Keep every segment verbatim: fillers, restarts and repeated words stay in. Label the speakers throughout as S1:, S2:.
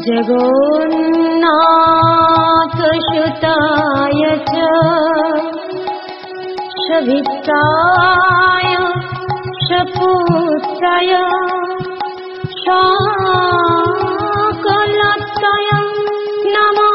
S1: जगन्नाथसुताय च सविताय सपुत्राय सकलतय नमो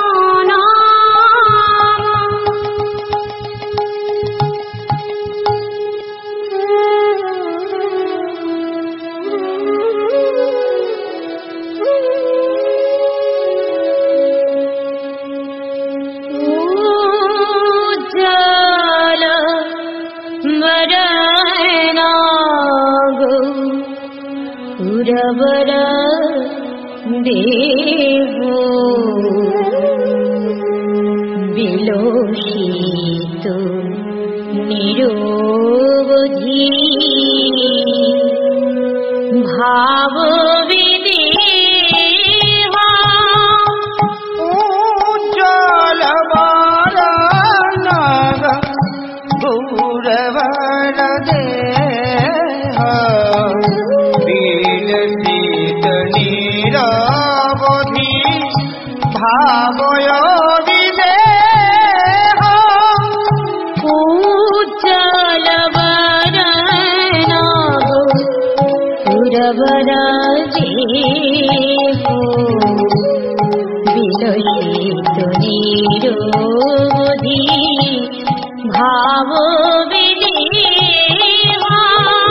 S1: पुरवर देवो विलोषित निरोधी भाव विदेहा
S2: उज्ज्वल वरनग गौरवर देह विलसित निरवधि भावय विदेह
S1: उज्ज्वल वरनग पुरवर देहो विलसित निरोधी भाव विदेहा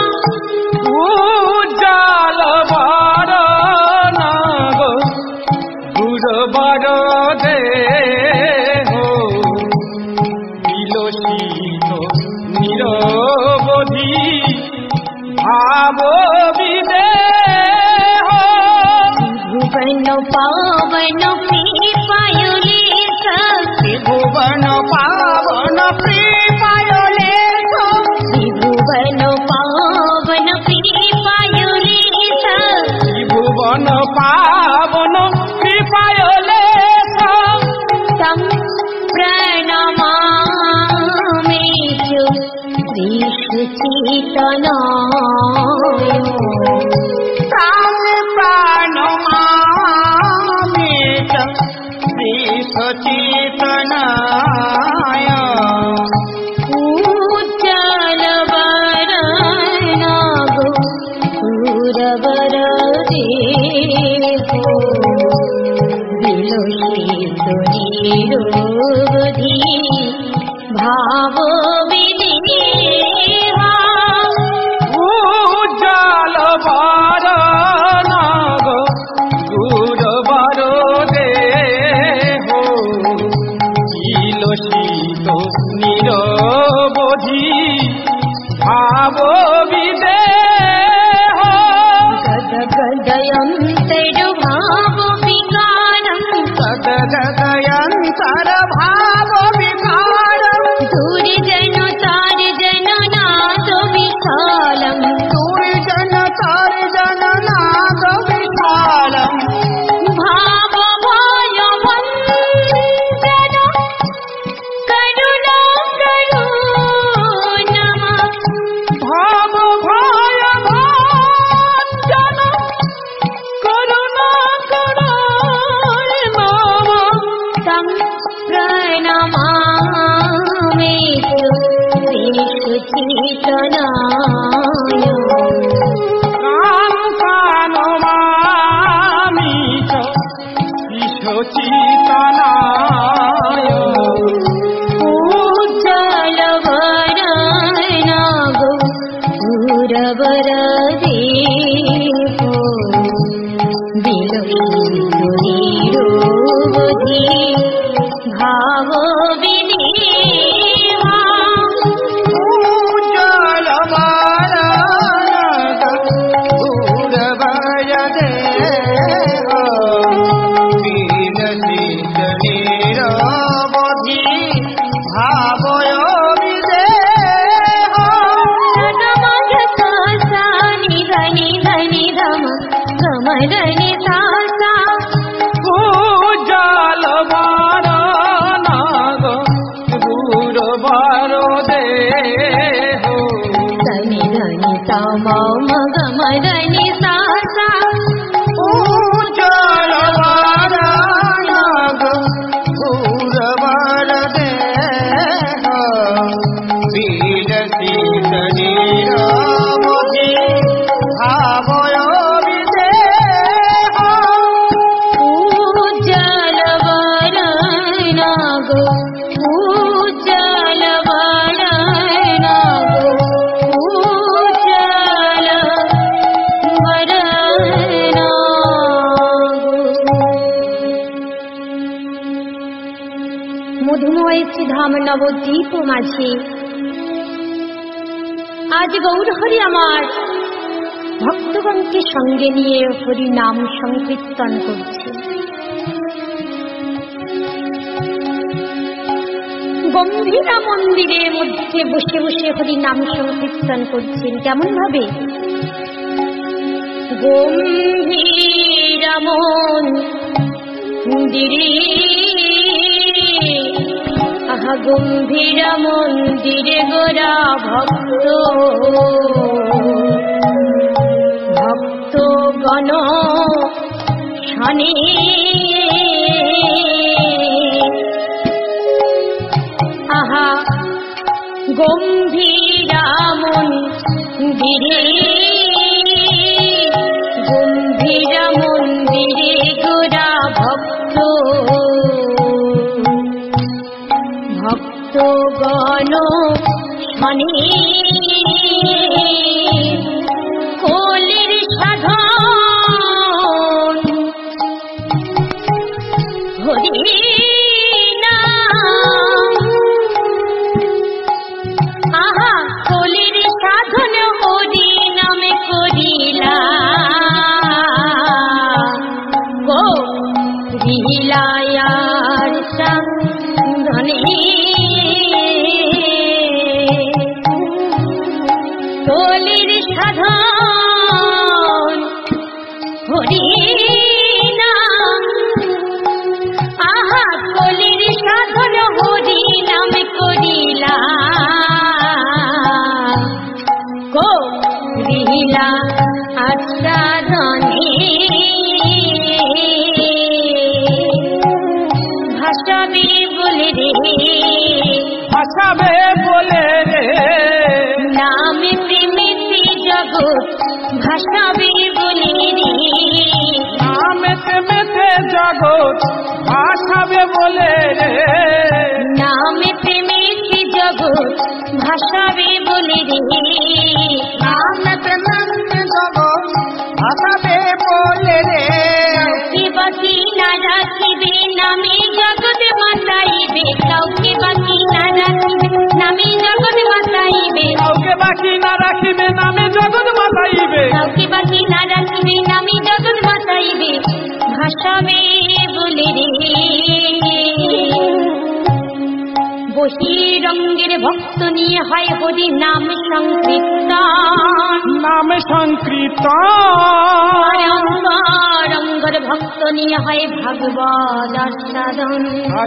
S2: उज्ज्वल वरनग गौरवर देहो विलसित निरवधि भाव विदेह
S1: भुवन पावन प्रियलेश
S2: भुवन पावन प्रियलेश
S1: भुवन पावन प्रियलेश
S2: भुवन पावन प्रियलेश
S1: तं प्रणमामि श्रीचैतन्याय
S2: तं प्रणमामि श्रीचैतन्याय
S1: उज्ज्वल वरनग पुरवर देहो विलोषित निरोधी भाव विदेहा
S2: उज्ज्वल वरनग गौरवर देहो विलसित निरवधि भाव विदेह
S1: गदगदयन्तर्भाव विकारं
S2: गदगदयन्तर भाव विकारं
S1: दुर्जन तार्जन नाद विशालं
S2: दुर्जन तार्जन नाद विशालं
S1: भाव भाय वन्दन करुणा करो नमः
S2: भाव भाय वन्दन करुणा करो नमः
S1: तं प्रणमामि श्रीचैतन्याय
S2: कामकानमामि च विश्वचितनाय
S1: उज्ज्वल वरनग पुरवर देहो विलोषित निरोधी भाव विदेहा
S2: उज्ज्वल वरनग गौरवर देहो विलसित निरवधि भावय विदेह
S1: नमः सा नि धनि धनि धम गम धनि सा सा
S2: उज्ज्वल वरनग गौरवर देहो
S1: धनि धनि सा मम गम धनि सा सा
S2: उज्ज्वल वरनग
S1: ধাম নবদ্বীপ মাঝে আজ গৌর হরি আমার ভক্তগণকে সঙ্গে নিয়ে হরি নাম সংকীর্তন করছে। গম্ভীরা মন্দিরের মধ্যে বসে বসে হরি নাম সংকীর্তন করছেন। কেমন ভাবে? গম্ভীরা মন্দিরে, আহা গম্ভীরা মন্দিরে গোরা ভক্ত ভক্ত গণ শনে, আহা গম্ভীরা মন্দিরে, গম্ভীরা মন্দিরে গোরা ভক্ত ভক্ত গণ শনে, কোলের সাধন হরি নাম, আহা কোলের সাধন হরি নামে করিলা গো রিলায়ার সাধনে, কোলের সাধন হরি নাম, আহা কোলের সাধন হরি নাম করিলা গো রিলা আসাধনে, ভাসাবে বলে রে,
S2: ভাসাবে বলে রে,
S1: নামে প্রেমেতে জগৎ ভাসাবে বলে রে,
S2: নামে প্রেমেতে জগৎ ভাসাবে বলে রে,
S1: নামে প্রেমেতে জগৎ ভাসাবে বলে রে,
S2: নামে প্রেমেতে জগৎ ভাসাবে বলে রে,
S1: কাউকে বাকি না রাখিবে নামে জগৎ বাঁচাইবে, কাউকে বাকি না রাখিবে নামে জগৎ বাঁচাইবে,
S2: কাউকে বাকি না রাখিবে নামে জগৎ বাঁচাইবে,
S1: কাউকে বাকি না রাখিবে নামে জগৎ বাঁচাইবে, ভাসাবে বলে রে। বহিরঙ্গের ভক্ত নিয়ে হয় হরি নাম সংকীর্তন,
S2: নাম সংকীর্তন,
S1: অঙ্গর ভক্ত নিয়ে হয় ভাগবত আস্বাদন,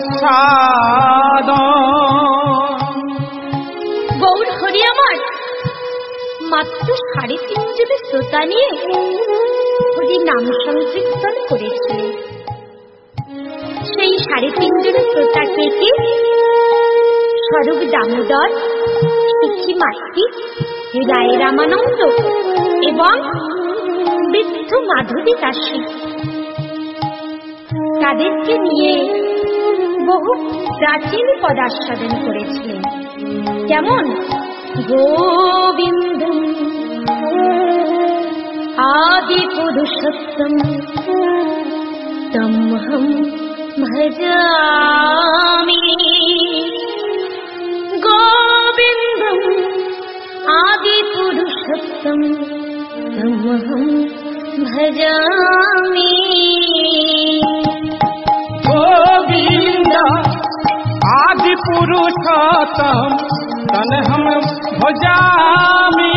S2: আস্বাদন।
S1: গৌর হরি আমার মাত্র সাড়ে তিন জন শ্রোতা নিয়ে হরি নাম সংকীর্তন করেছিলেন। সেই সাড়ে তিন জন শ্রোতা কে কে? স্বরূপ দামোদর, শিখি মাতৃ, রায় রামানন্দ এবং বৃদ্ধ মাধবী দাসী। তাদেরকে নিয়ে বহু প্রাচীন পদাস্বাদন করেছিলেন। যেমন গোবিন্দ আদি পুরুষোত্তম তমহম ভজামি, গোবিন্দম আদি পুরুষোত্তম তমহম ভজামি,
S2: गोविंद आदि पुरुषोत्तम तन हम भजामी,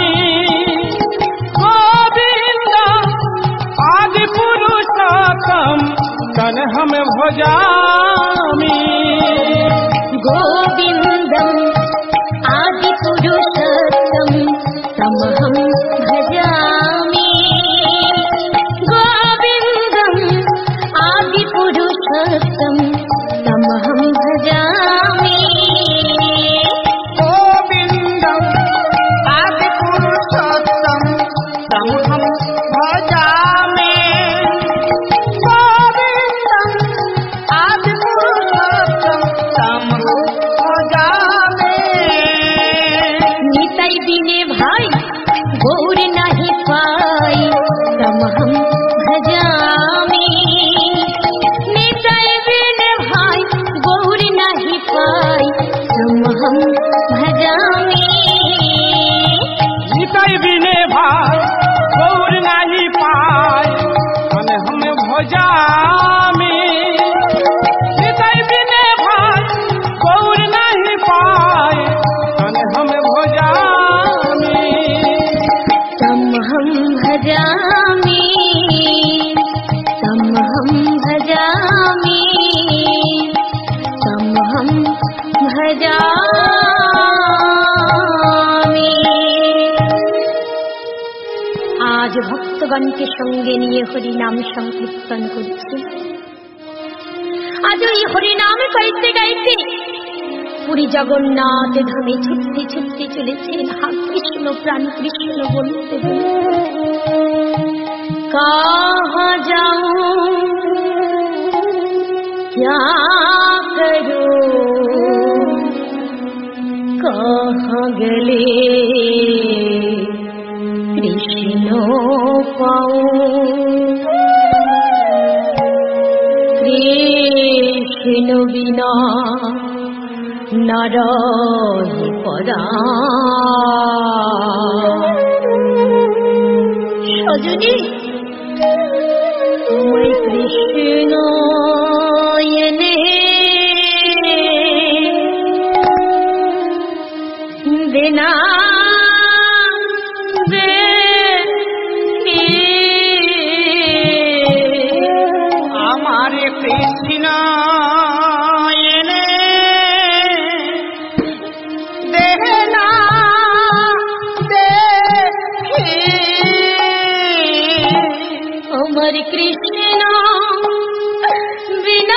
S2: गोविंद आदि पुरुषोत्तम तन हम भजामी,
S1: गोविंदम आदि पुरुषोत्तम तमहम भजामि, गोविंदम आदि पुरुषोत्तम तमहम भजामि,
S2: गोविंद आदि पुरुषोत्तम तम हम भजामी, गोविंद आदि पुरुषोत्तम तम हम भजामी।
S1: निताई बिने भाई गौर नहीं पाई तमहम भजामि, निताई बिने भाई गौर नहीं पाई
S2: बिने भाई गौर नहीं पाए मन हम भोजामी निताई बिने भाई गौर नहीं पाए मन हम भोजामी
S1: तम हम भजामी तम हम भजामी तम हम भजामी। आज ভক্তগণকে সঙ্গে নিয়ে হরিনাম সংকীর্তন করছি। আজ ওই হরিনাম গাইতে গাইতে পুরী জগন্নাথ ধামে ছুটতে ছুটতে চলেছেন। হা কৃষ্ণ প্রাণ কৃষ্ণ বলতে বলতে কাহা যাऊं क्या करूं कहाँ गले कृष्ण पाऊं कृष्ण बिना नाराही परा सजनी मैं कृष्ण बिना
S2: हमारे कृष्ण देना देखी
S1: हमारे कृष्ण बिना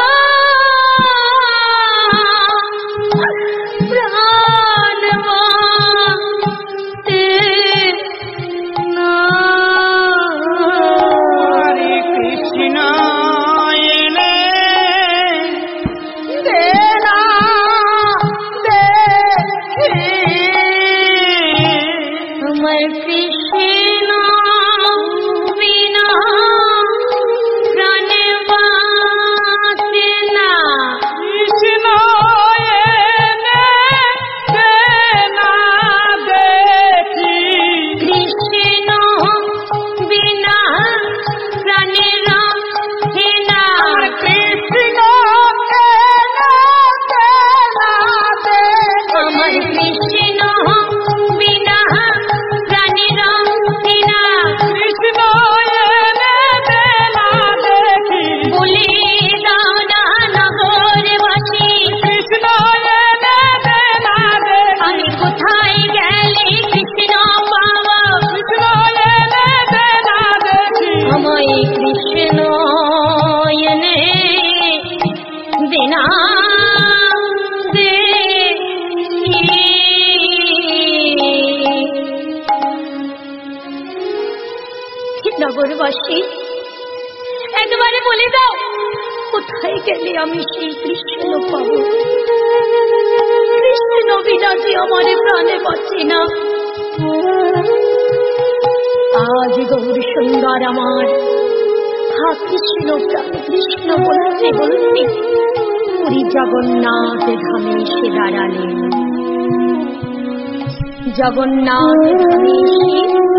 S1: নগরবাসী একবারে বলে দাও কোথায় গেলে আমি সেই কৃষ্ণ পাবো। কৃষ্ণ বিনা যে আমার প্রাণে বাঁচে না। আজ গৌর সুন্দর আমার হা কৃষ্ণ প্রাণ কৃষ্ণ বলতে বলতে পুরী জগন্নাথ ধামে এসে দাঁড়ালেন। জগন্নাথ ধামে এসে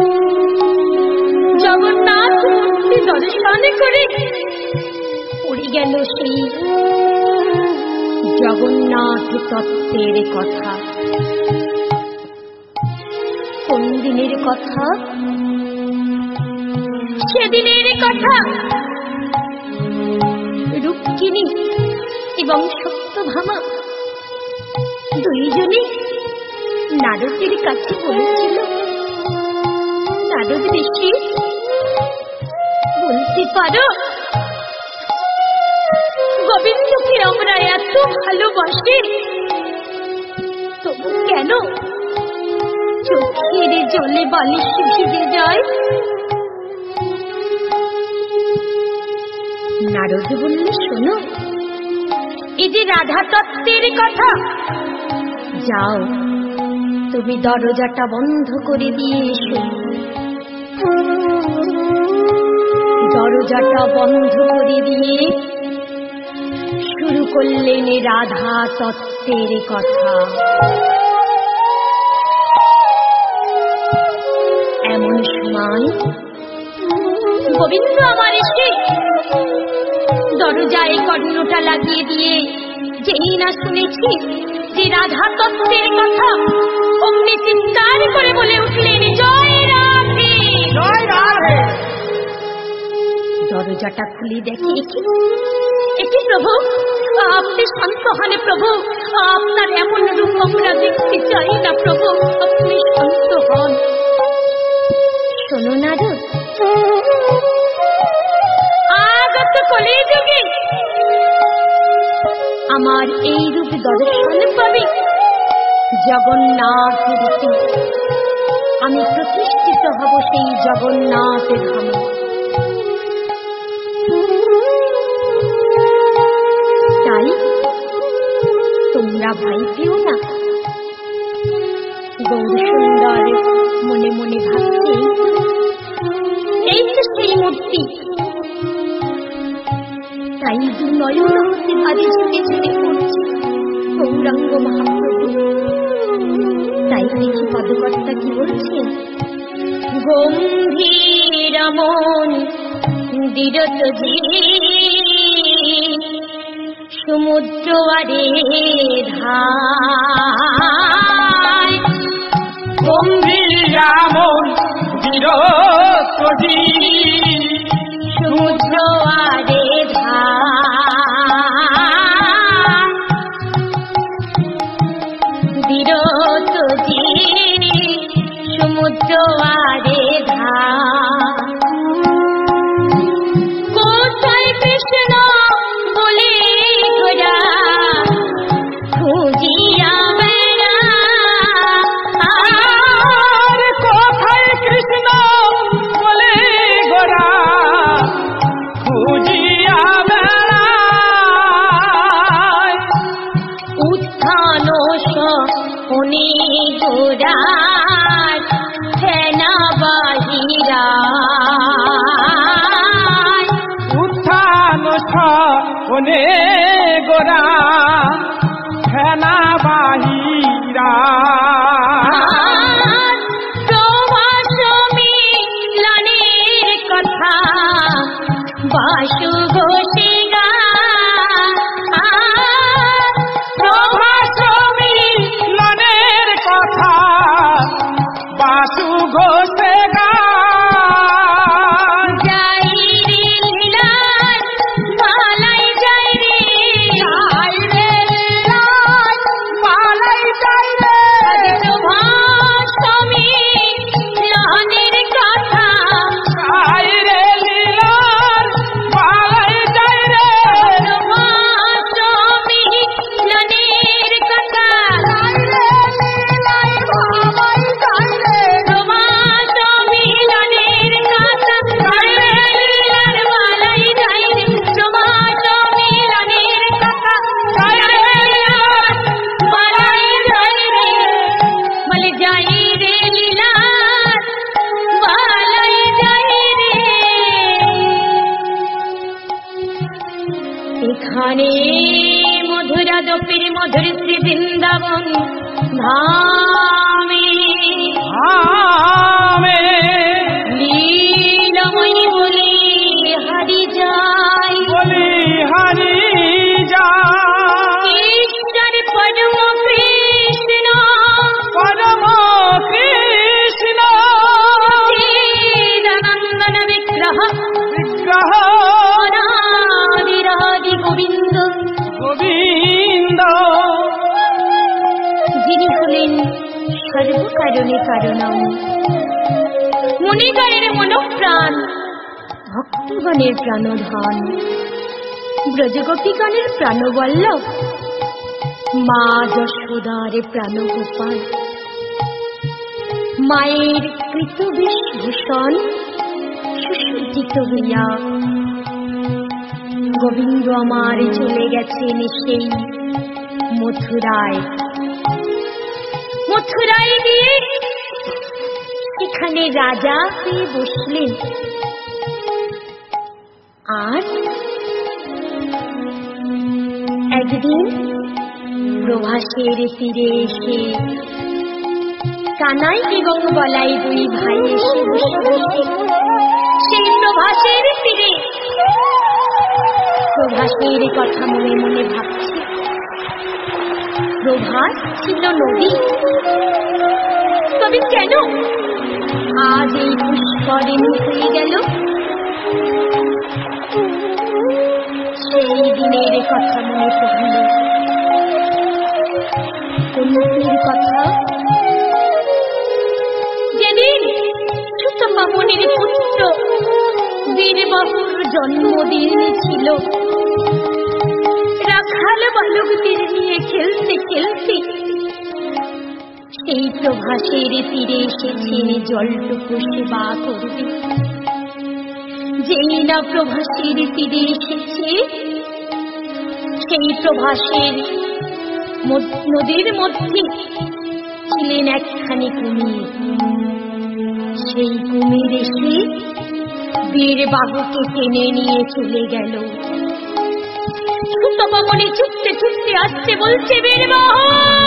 S1: জগন্নাথ মূর্তি দর্শন করে পড়ে গেল সেই জগন্নাথ তত্ত্বের কথা। কোন দিনের কথা? সেদিনের কথা। রুক্মিণী এবং সত্যভামা দুইজনে নারদের কাছে বলেছিল, নারদ ঋষি বলতে পারো গোবিন্দকে আমরা এত ভালোবাসি, তবু কেন চোখের জলে বালিশ ভিজে যায়? নারদ বললে, শোনো, এই যে রাধা তত্ত্বের কথা, যাও তুমি দরজাটা বন্ধ করে দিয়ে এসো। দরজাটা বন্ধ করে দিয়ে শুরু করলেন রাধা তত্ত্বের কথা। এমন সময় গোবিন্দ আমার এসে দরজায় কর্ণটা লাগিয়ে দিয়ে যেই না শুনেছি যে রাধা তত্ত্বের কথা অমনি চিৎকার করে বলে উঠলেন, জয় রাধে
S2: জয় রাধে।
S1: দরজাটা খুলে দেখি এটি প্রভু, আপনি শান্ত হন প্রভু, আপনার এমন রূপ আমরা দেখতে চাই না প্রভু, আপনি শান্ত হন। শোনো নারদ, আগত কলিযুগে আমার এই রূপ দর্শন পাবে জগন্নাথ রূপে, আমি প্রতিষ্ঠিত হব সেই জগন্নাথের ধামে। তাই তোমরা ভয় পেও না। গৌর সুন্দর মনে মনে ভাবছে, এই তো সেই মূর্তি। তাই দু নয়ন হতে ভাবে ঝুঁকে ঝুঁকে পড়ছে গৌরাঙ্গ মহাপ্রভু। তাই দেখি পদকর্তা কি বলছেন, গম্ভীর মন দৃঢ়ত সমুদ্র আরে ধায়,
S2: গম্ভীর মন দৃঢ়ত
S1: সমুদ্র আরে ধায়, দৃঢ়ত সমুদ্র আরে ধায়। কোথায় কৃষ্ণ বলে ঘোরা খুঁজিয়া বেড়া,
S2: কোথায় কৃষ্ণ বলে গোরা খুঁজিয়া বেড়ায়,
S1: উত্থান শনি গোরা ফেনা বাহিরা,
S2: উত্থান শনে গোরা ফেনা বাহিরা,
S1: মিলনের কথা বাসু ঘোষে গা,
S2: প্রভাস মিলনের কথা বাসু ঘোষে গা,
S1: যাই রে লীলায় পালাই যাই রে,
S2: যাই রে লীলায় পালাই যাই রে,
S1: প্রভাষ্টমী মিলনের কথা,
S2: যাই রে লীলার পালাই যাই রে,
S1: প্রভাষ্টমী মিলনের কথা,
S2: যাই রে লীলায় পালাই যাই রে,
S1: প্রভাষ্টমী মিলনের কথা, যাই রে লীলার পালাই যাই রে, প্রভাষ্টমী মিলনের কথা, যাই রে লীলার পালাই যাই রে, বলে যাই রে লীলার পালাই যাই রে। এখানে মধুরা দপির মধুর শ্রী বৃন্দাবন ধামে
S2: আমে
S1: লীলাময়ী বলে হারি যায়,
S2: বলি হারি যা,
S1: ঈশ্বর পরম কৃষ্ণ
S2: পরম কৃষ্ণ
S1: চিদানন্দন বিগ্রহ
S2: বিগ্রহ
S1: অনাদিরাদি গোবিন্দ,
S2: গোবিন্দ,
S1: যিনি হলেন সর্বকারণে কারণম, মনিগণের মনোপ্রাণ, ভক্তগণের প্রাণধন, ব্রজগোপীগণের প্রাণবল্লভ, মা যশোদার প্রাণগোপাল, মায়ের কৃত বেশভূষণ সুসজ্জিত হইয়া গোবিন্দ আমার চলে গেছেন সেই মথুরায়। মথুরায় গিয়ে সেখানে রাজা হয়ে বসলেন। আর একদিন প্রভাসের তীরে এসে কানাই এবং বলাই দুই ভাই এসে বসে বসে সেই প্রভাসের তীরে প্রভাসের কথা মনে মনে ভাবছে। প্রভাস ছিল নদী, তবে কেন আজ এই পুষ্করিণী হয়ে গেল? সেই দিনের কথা মনে পড়ল। কোনটির কথা? যেদিন সুতপাবনের পুত্র বীরবাহুর জন্মদিন ছিল। রাখাল বালকদের নিয়ে খেলতে খেলতে সেই প্রভাসের তীরে এসেছেন জলটুকু সেবা করবে। যেই না প্রভাসের তীরে এসেছে, সেই প্রভাসের নদীর মধ্যে ছিলেন একখানি কুমির। সেই কুমির এসে বীরবাহুকে টেনে নিয়ে চলে গেল। সুতপাবনে ছুটতে ছুটতে আসছে, বলছে বীরবাহু,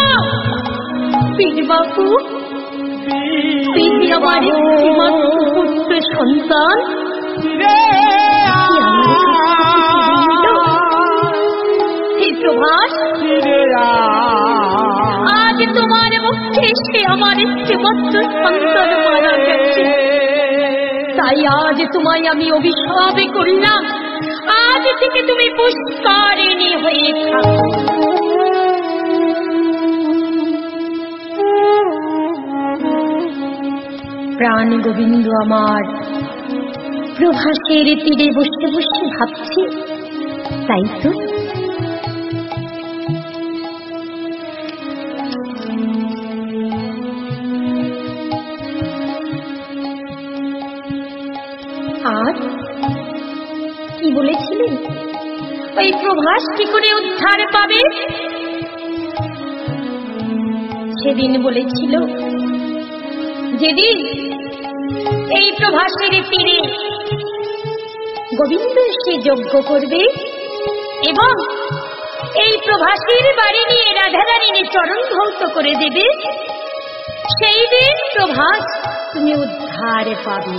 S1: বীরবাহু, আমার পুত্র সন্তান প্রভাস, আজ তোমার মুখে সে আমার একটি মাত্র সন্তান মারা গেছে। তাই আজ তোমায় আমি অভিশাপ করলাম, আজ থেকে তুমি পুষ্করিণী হয়ে থাকো। প্রাণ গোবিন্দ আমার প্রভাসের তীরে বসে বসে ভাবছি, তাই তো আর কি বলেছিলেন? ওই প্রভাস কি করে উদ্ধার পাবে? সেদিন বলেছিল, যেদিন এই প্রভাসের তীরে গোবিন্দ সে যজ্ঞ করবে এবং এই প্রভাসের বাড়ি নিয়ে রাধারানীর চরণ ধৌত করে দেবে, সেই দিন প্রভাস তুমি উদ্ধার পাবে।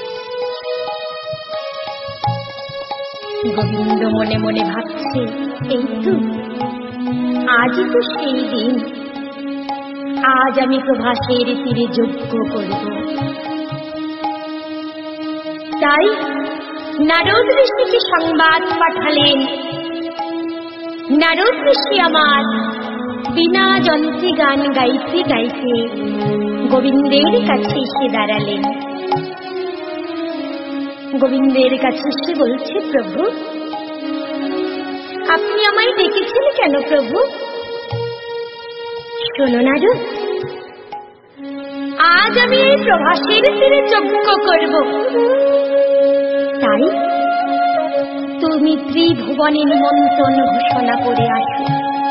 S1: গোবিন্দ মনে মনে ভাবছে, এই তো আজই তো সেই দিন, আজ আমি প্রভাসের তীরে যজ্ঞ করব। তাই নারদ ঋষিকে সংবাদ পাঠালেন। নারদ ঋষি আমার বিনা যন্ত্রে গান গাইতে গাইতে গোবিন্দের কাছে এসে দাঁড়ালেন। গোবিন্দের কাছে এসে বলছে, প্রভু, আপনি আমায় ডেকেছেন কেন প্রভু? শোনো নারদ, আজ আমি এই প্রভাসের তীরে যজ্ঞ করব। তাই তুমি ত্রিভুবনে নিমন্ত্রণ ঘোষণা করে আসো।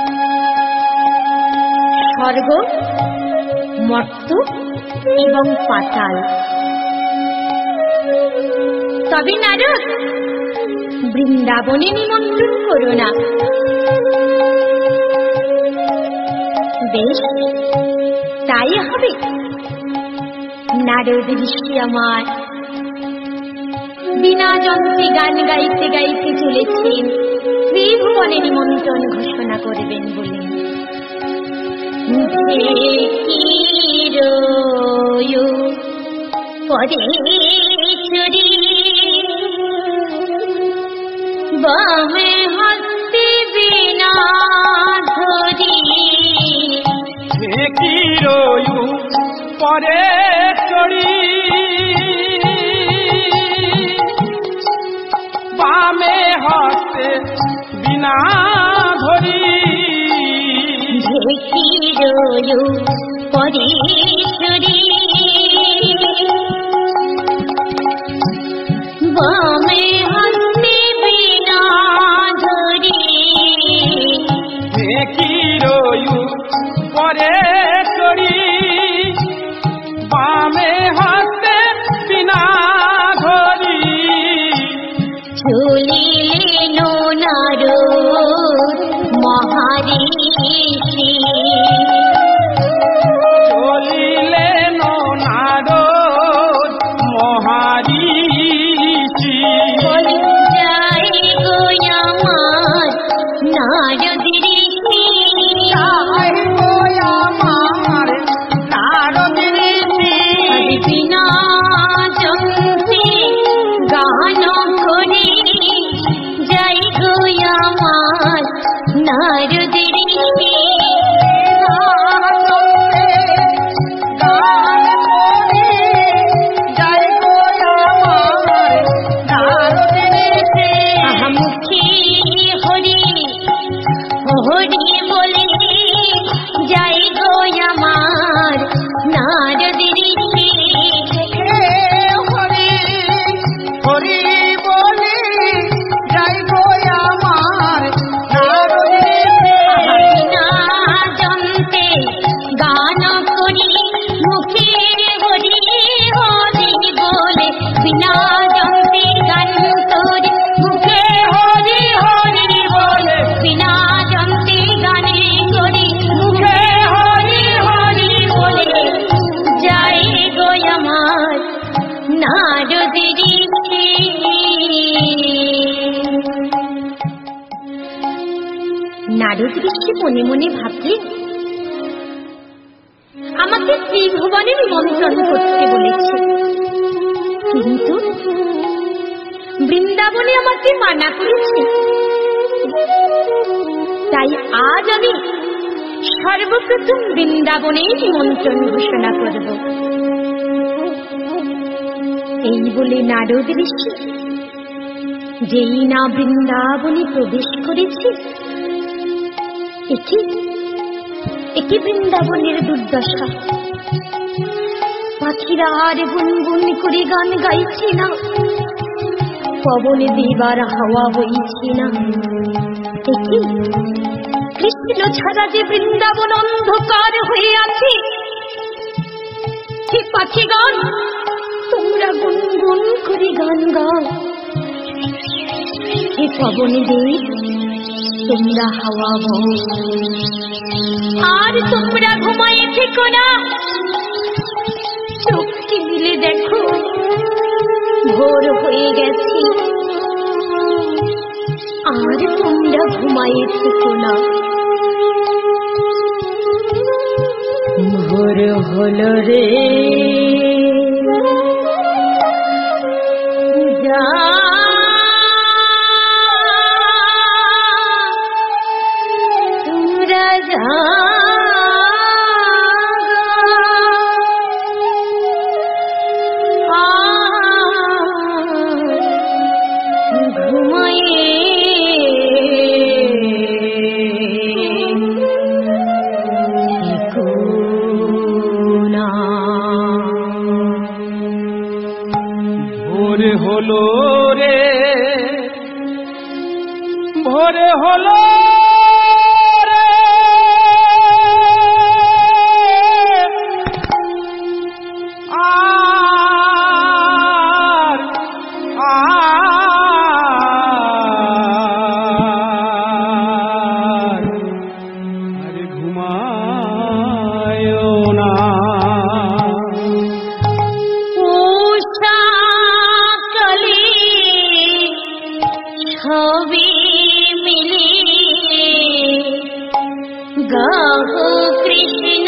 S1: স্বর্গ, মর্ত্য এবং পাতাল। তবে নারদ, বৃন্দাবনে নিমন্ত্রণ করো না। বেশ, তাই হবে। নারদ ঋষি আমার বিনা যন্ত্রে গান গাইতে গাইতে চলেছেন, ত্রিভুবনে নিমন্ত্রণ ঘোষণা করবেন বলেন। বামে হস্তে বিনা ধরি
S2: পরে চড়ি, বামে হস্তে বিনা ধরি,
S1: পরে চড়ি, বামে হস্তে বিনা ধরি,
S2: পরে চড়ি, বামে হস্তে বিনা ধরি,
S1: চলিলেন নারদ মহারিষি,
S2: চলিলে
S1: ঋষি। নারদ ঋষি মনে মনে ভাবলেন, আমাকে ত্রিভুবনে নিমন্ত্রণ করতে বলেছে, কিন্তু বৃন্দাবনে আমাকে মানা করেছে। তাই আজ আমি সর্বপ্রথম বৃন্দাবনে নিমন্ত্রণ ঘোষণা করব। এই বলে নারদ ঋষি যেই না বৃন্দাবনে প্রবেশ করেছে, এটি এটি বৃন্দাবনের দুর্দশা। পাখিরা আর গুনগুন করে গান গাইছে না, পবনে দেবার হাওয়া বইছে না। এটি কৃষ্ণ ছাড়া যে বৃন্দাবন অন্ধকার হয়ে আছে। হে পাখিগণ, তোমরা গুনগুন করে গান গাও। হে পবনে দেব, তোমরা হাওয়া বও। আর তোমরা ঘুমায়ে থেকো না, চোখটি মিলে দেখো ভোর হয়ে গেছে। আর তোমরা ঘুমায়ে থেকো না, ভোর হলো রে। যা তোমরা যা
S2: হলো রে, ভোরে হলো রে। আর আর আরে ঘুমায়ো না।
S1: ছবি মিলি গাহো কৃষ্ণ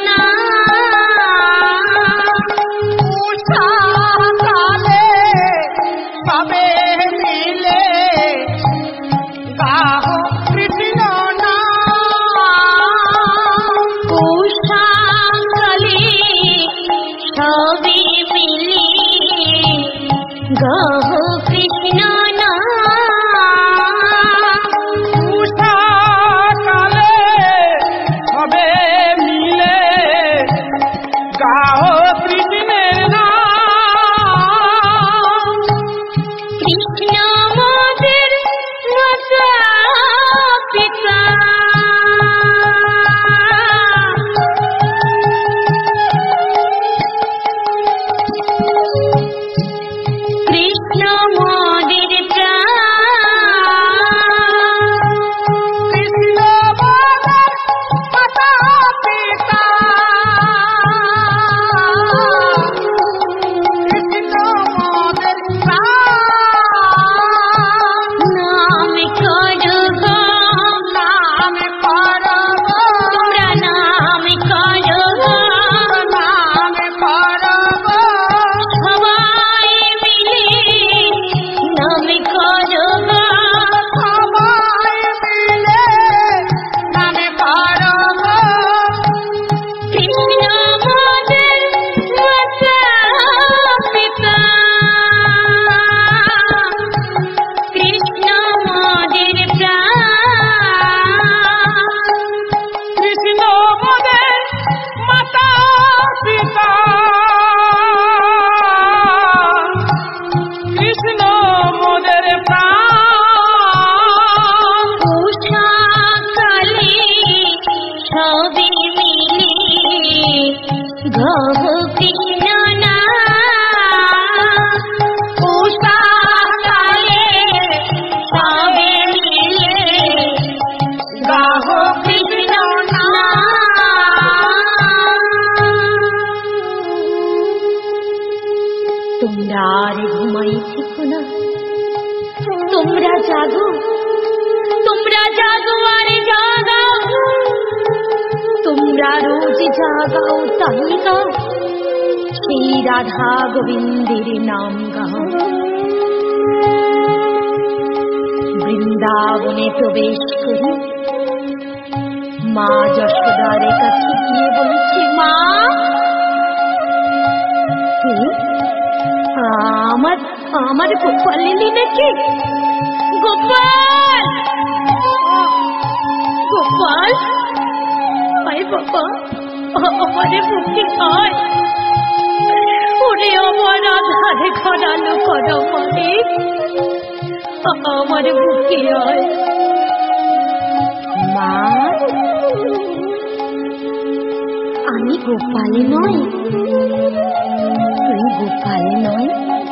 S2: কালে পাবে মিলে গাহো কৃষ্ণ
S1: উষাকালে ছবি মিলি গাহো কৃষ্ণ কৃষ্ণ তোমরা আর ঘুমাই থেকো না, তোমরা জাগো, তোমরা জাগো আর জাগাও, তোমরা রোজ জাগাও তাই গাও, সেই রাধা গোবিন্দের নাম গাও। বৃন্দাবনে প্রবেশ করি মা যশোদার কাছে গিয়ে বলছে, মা আমার আমার গোপাল এলি নাকি? গোপাল, গোপাল, আয় বাবা, আমারে বুকে আয়। ওরে আমার আধারে খড়ালো করো মানে, আমার বুকে আয়। মা, আমি গোপালে নয়, তুই গোপালে নয়,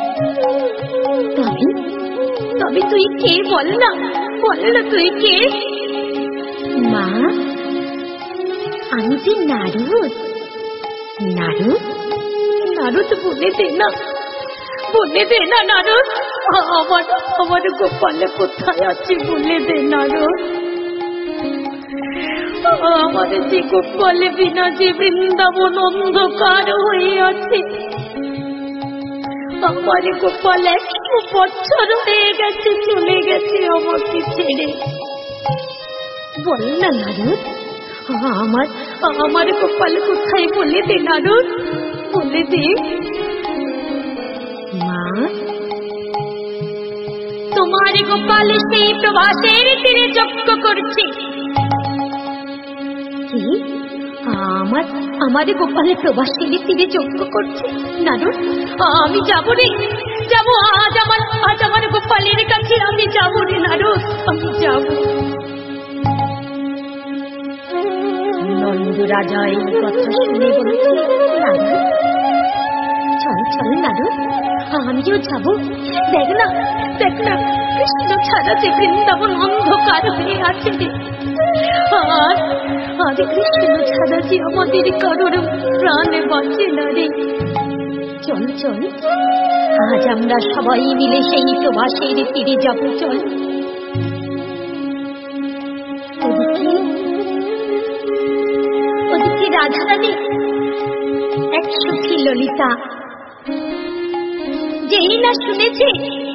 S1: তবে তবে তুই কে বল না, বল না তুই কে? মা, আমি যে নারদ। নারদ? নারদ বলে দে না, বলে দে না নারদ, আমার আমার গোপালে কোথায় আছে বলে দে নারদ। আমাদের যে গোপালে বিনা যে বৃন্দাবন অন্ধকার হয়ে আছে, আমার গোপাল একশো বছর হয়ে গেছে চলে গেছে আমাকে ছেড়ে। বল না নারদ, আমার আমার গোপাল কোথায় বলে দে নারদ, বলে দে। মা, তোমার গোপাল সেই প্রভাসের তীরে যজ্ঞ করছে। কি? আমার আমার গোপালে প্রভাসের তীরে যজ্ঞ করছে? নারদ, আমি যাবো রে, যাবো আজ আমার আজ আমার গোপালের কাছে আমি যাবো রে নারদ, আমি যাবো। নন্দ রাজা এই কথা শুনে বলছে, নারদ চল চল নারদ, আমিও যাবো। দেখ না, দেখ না, কৃষ্ণ ছাড়া যে বৃন্দাবন অন্ধকার হয়ে আছে রে, আর আজ কৃষ্ণ ছাড়া যে আমাদের কারোর প্রাণে বাঁচে না রে। চল চল, আজ আমরা সবাই মিলে সেই প্রভাসের তীরে যাব। চল। ওদিকে ওদিকে রাধারানী এক সখী ললিতা যেই না শুনেছে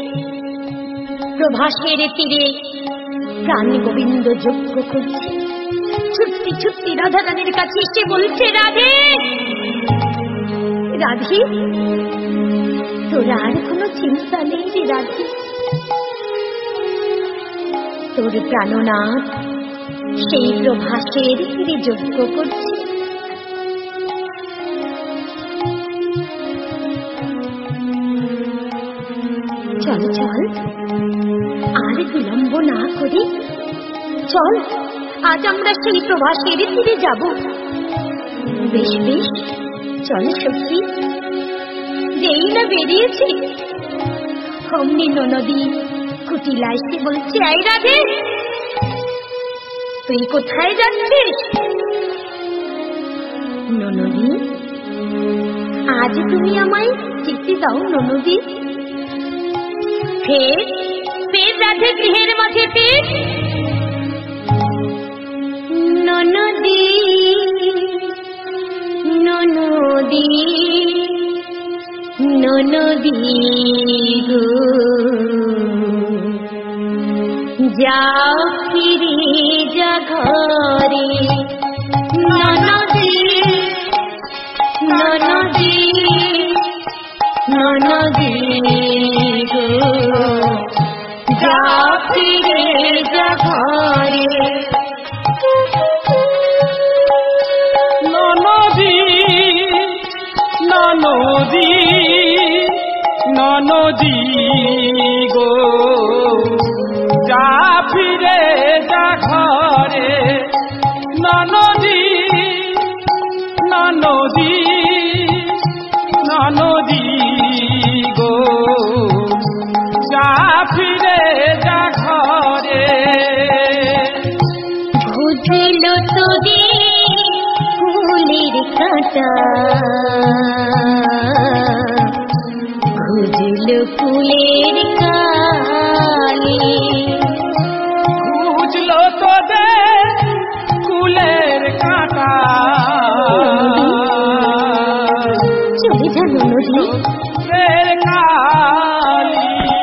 S1: প্রভাসের তীরে প্রাণ গোবিন্দ যজ্ঞ করছে, ছুটতে ছুটতে রাধারানীর কাছে এসে বলছে, রাধে রাধে, তোর আর কোনো চিন্তা নেই রে রাধে, তোর প্রাণনাথ সেই প্রভাসের তীরে যজ্ঞ করছে। চল চল, আর বিলম্ব না করে চল, আজ আমরা সেই প্রভাসের তীরে যাব। বেশ বেশ, চল সখী। যেই না বেরিয়েছি অমনি ননদী কুটিলা এসে বলছে, আই রাধে, তুই কোথায় যাচ্ছিস? ননদী, আজ তুমি আমায় যেতে দাও ননদী। ফের ফের রাধে গৃহের মাঝে ফের। ননদী ননদী ননদী গো, যাও ফিরে যা ঘরে। ননদী ননদী ননদী গো, যাও ফিরে যা ঘরে।
S2: ননদী ননদী ননদী গো, যা ফিরে যা ঘরে। ননদী ননদী ননদী গো, যা ফিরে যা ঘরে।
S1: বুঝল তোরে ফুলের কাঁটা, খুঁজল ফুলের কালি,
S2: খুঁজলো তোদের কুলের কাঁটা,
S1: চলে যা নদী
S2: ফুলের কালি।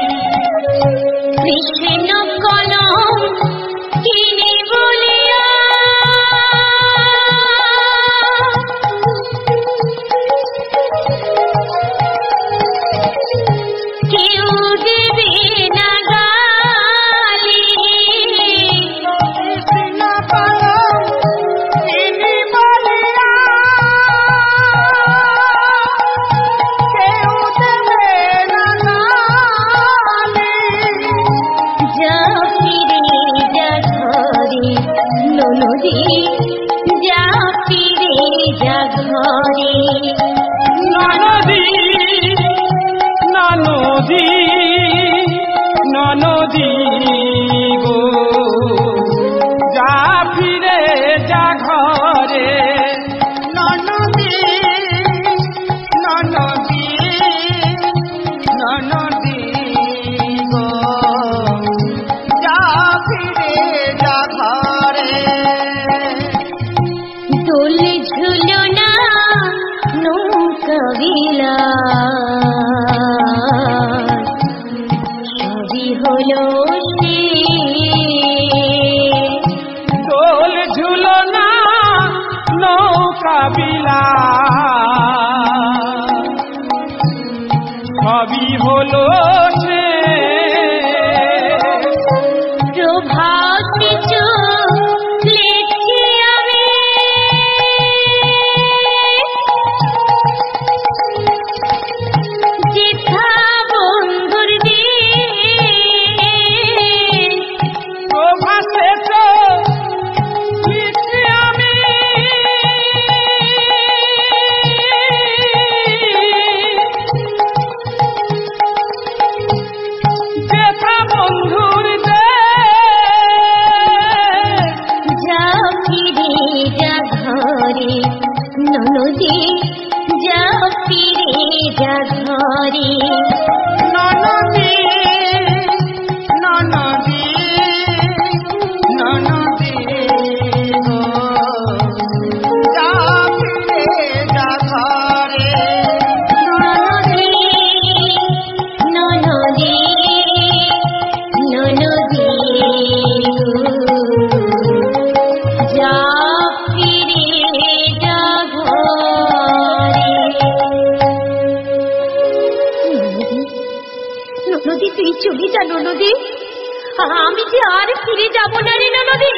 S1: কৃষ্ণ কলম কিনে বলিয়া কেউ দেবে না গালি,
S2: কৃষ্ণ কলম কিনে বলিয়া কেউ দেবে না গালি।
S1: যা ফিরে যা ঘরে নদী, যা ফিরে যা ঘরে।
S2: ননদী ননদী ননদী গো, যা ফিরে যা ঘরে। ননদী ননদী ননদী গো, যা ফিরে যা ঘরে।
S1: দোল ঝুলো না নৌকা বিলাস, সবই হলো সে
S2: দোল ঝুলো না নৌকা বিলাস, সবই হলো সে।
S1: প্রভাতে চলেছি আমি যেথা বন্ধুর দিন,
S2: প্রভাতে চলেছি আমি যেথা বন্ধুর দেশ।
S1: যা ফিরে যা ঘরে নদী, যা ফিরে যা ঘরে।
S2: ননদী ননদী ননদী গো, যা ফিরে যা ঘরে।
S1: নদী নদী নদী যা ফিরে যা ঘরে। নদী তুই চলে যা নদী, আমি যে আর ফিরে যাব না রে নদী।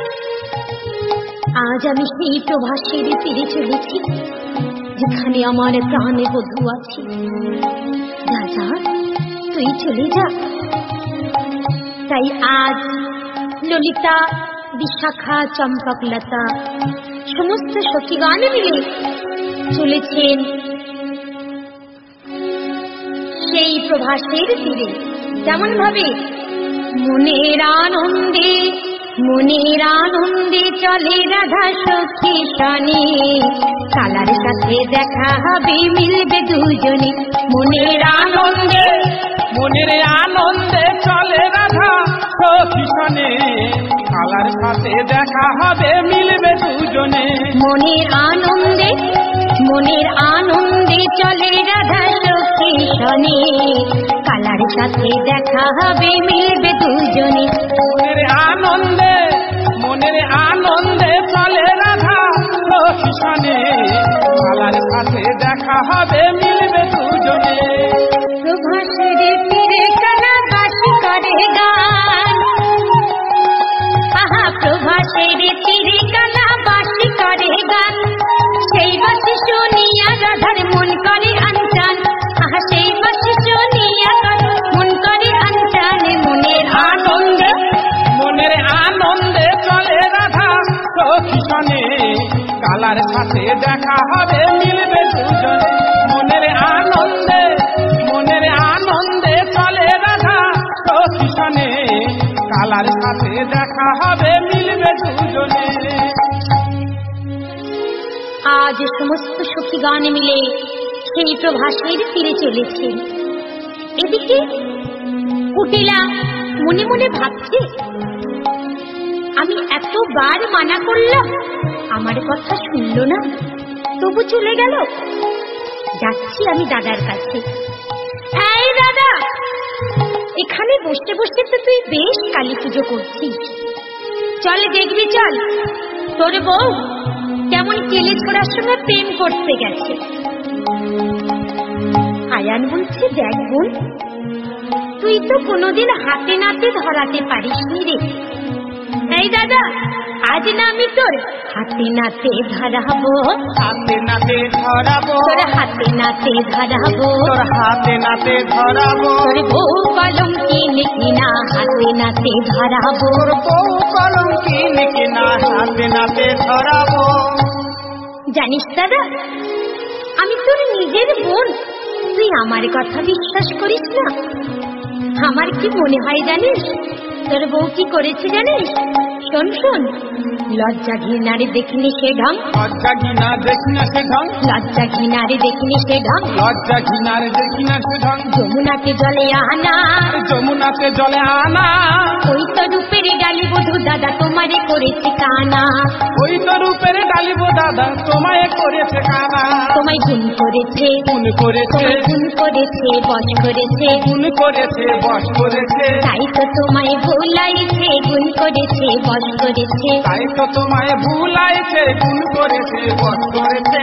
S1: আজ আমি সেই প্রভাসের তীরে চলেছি যেখানে আমার প্রাণে বধূ আছে। যা যা তুই চলে যা। তাই আজ ললিতা, বিশাখা, চম্পকলতা সমস্ত সখীগণ মিলে চলেছেন সেই প্রভাসের তীরে। তেমন ভাবে মনের আনন্দে মনের আনন্দে চলে রাধা সখী সনে, কালার সাথে দেখা হবে মিলবে দুজনে। মনের আনন্দে
S2: মনের আনন্দে চলে রাধা সখী সনে, কালার সাথে দেখা হবে মিলবে দুজনে।
S1: মনের আনন্দে মনের আনন্দে চলে রাধা সখী সনে, কালার সাথে দেখা হবে মিলবে দুজনে।
S2: মনের আনন্দে মনের আনন্দে চলে রাধা সখী সনে, কালার সাথে দেখা হবে মিলবে দুজনে।
S1: প্রভাসের তীরে কালা বাসি করে গান, আহা প্রভাসের তীরে কালা বাসি করে গান। সেই বাসি শুনিয়া রাধার মন করে আনচান, আহা সেই বাসি শুনিয়া মন করে আনচান। মনের আনন্দে
S2: মনের আনন্দে চলে রাধা সখী সনে, কালার সাথে দেখা হবে মিলবে দুজনে। মনের আনন্দে মনের আনন্দে চলে রাধা সখী সনে, কালার সাথে দেখা হবে মিলবে দুজনে।
S1: আজ সমস্ত সখীগণ মিলে সেই প্রভাসের তীরে চলেছে। কি? কুটিলা মনে মনে ভাবছে, আমি এতবার মানা করলাম, আমার কথা শুনল না, তবু চলে গেল। যাচ্ছি আমি দাদার কাছে। এই দাদা, এখানে বসতে বসতে তো তুই বেশ কালী পুজো করছিস, চল দেখবি, চল তোর বউ কেমন কেলে ছোড়ার সঙ্গে প্রেম করতে গেছে। আয়ান বলছে, দেখ বোন, তুই তো কোনোদিন হাতে নাতে ধরাতে পারিসনি রে। এই দাদা, আজ না আমি তোর হাতে নাতে ধরাবো,
S2: হাতে নাতে ধরাবো,
S1: তোর হাতে নাতে ধরাবো,
S2: তোর হাতে নাতে ধরাবো,
S1: তোর বউ কলম কিনে কিনা হাতে নাতে ধরাবো,
S2: তোর বউ কলম কিনে কিনা হাতে নাতে ধরাবো।
S1: জানিস দাদা, আমি তোর নিজের বোন, তুই আমার কথা বিশ্বাস করিস না? আমার কি মনে হয় জানিস, তোর বউ কি করেছে জানিস? শোন শোন, লজ্জা ঘৃণারে দেখিনি সে ঢং,
S2: লজ্জা ঘৃণা দেখি না সে ঢং,
S1: লজ্জা ঘৃণারে দেখিনি সে ঢং,
S2: লজ্জা ঘৃণারে দেখি না সে ঢং,
S1: যমুনাকে জলে আনা,
S2: যমুনাতে জলে আনা,
S1: ওই তো রূপের ডালি বধূ দাদা তোমারে করেছে কানা,
S2: ওই তো রূপের ডালিব দাদা তোমায় করেছে কানা,
S1: তোমায় গুণ করেছে,
S2: গুণ করেছে,
S1: তোমায় গুণ করেছে, বশ করেছে,
S2: গুণ করেছে, বশ করেছে,
S1: তাই তো তোমায় ভুলাইছে, গুণ করেছে, বশ করেছে।
S2: তাই তো তোমায় ভুলাইছে, গুণ করেছে, বশ করেছে।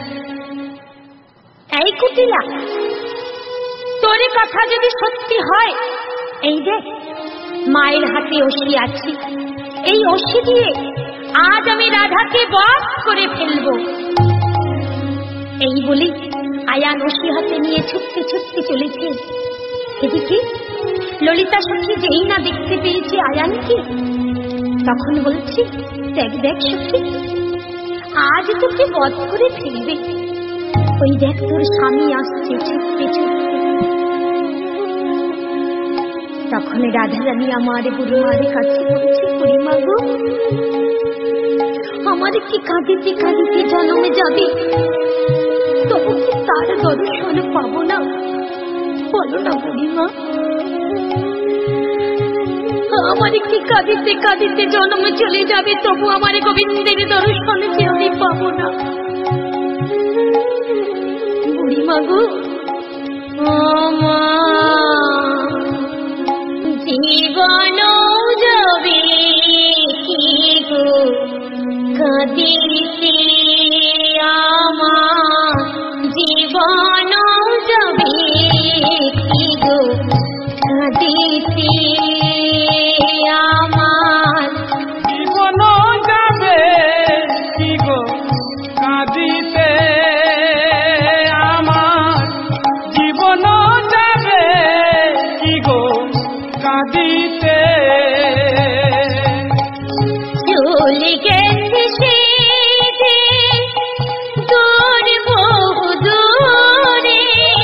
S1: এই কুটিলা, তোর কথা যদি সত্যি হয়, এই দেখ মায়ের হাতে অসি আছে, এই অসি দিয়ে আজ আমি রাধাকে বশ করে ফেলবো। এই বলে আয়ান অসি হাতে নিয়ে ছুটতে ছুটতে চলেছে। এদিকে ললিতা সখী যেই না দেখতে পেয়েছে আয়ানকে, তখন বলছি, দেখ দেখ সখী, আজ তোকে বধ করে ফেলবে। ওই দেখ তোর স্বামী আসছে ছুটতে ছুটতে। তখন রাধারানী আমার বুড়িমার কাছে বলছে, বুড়িমা গো, আমার কি কাঁদিতে কাঁদিতে জন্মে যাবে, তবু কি তার দর্শন পাবো না? বলো না বুড়িমা, আমার কি কাঁদিতে কাঁদিতে জন্মে চলে যাবে, তবু আমার গোবিন্দের দর্শন যে আমি পাবো না? বুড়িমা গো, ও মা, জীবন যাবে কি গো কাঁদিতে, আমার জীবন যাবে কি গো কাঁদিতে, আমার
S2: জীবন যাবে কি গো কাঁদিতে, আমার জীবন যাবে কি গো কাঁদিতে,
S1: চলে গেছে সে যে দূর বহু দূরে,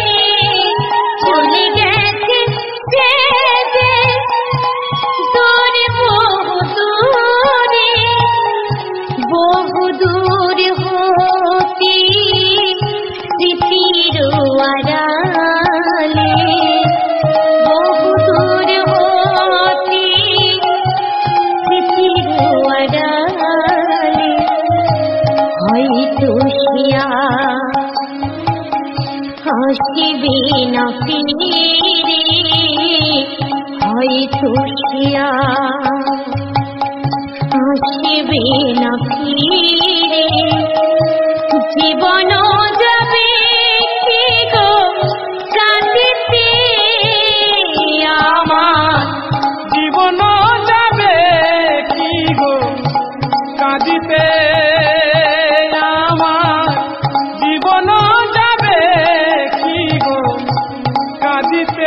S1: চলে গেছে সে যে দূর বহু দূরে, বহু দূর হতে স্মৃতির আড়ালে, বহু দূর হতে স্মৃতির আড়ালে, হয়তো শিয়া হাসিবে না ফিরে, হয়তো শিয়া হাসিবে না ফিরে, জীবন যাবে কি গো কাঁদিতে, আমার
S2: জীবন যাবে কি গো কাঁদিতে, আমার জীবন যাবে কি গো কাঁদিতে।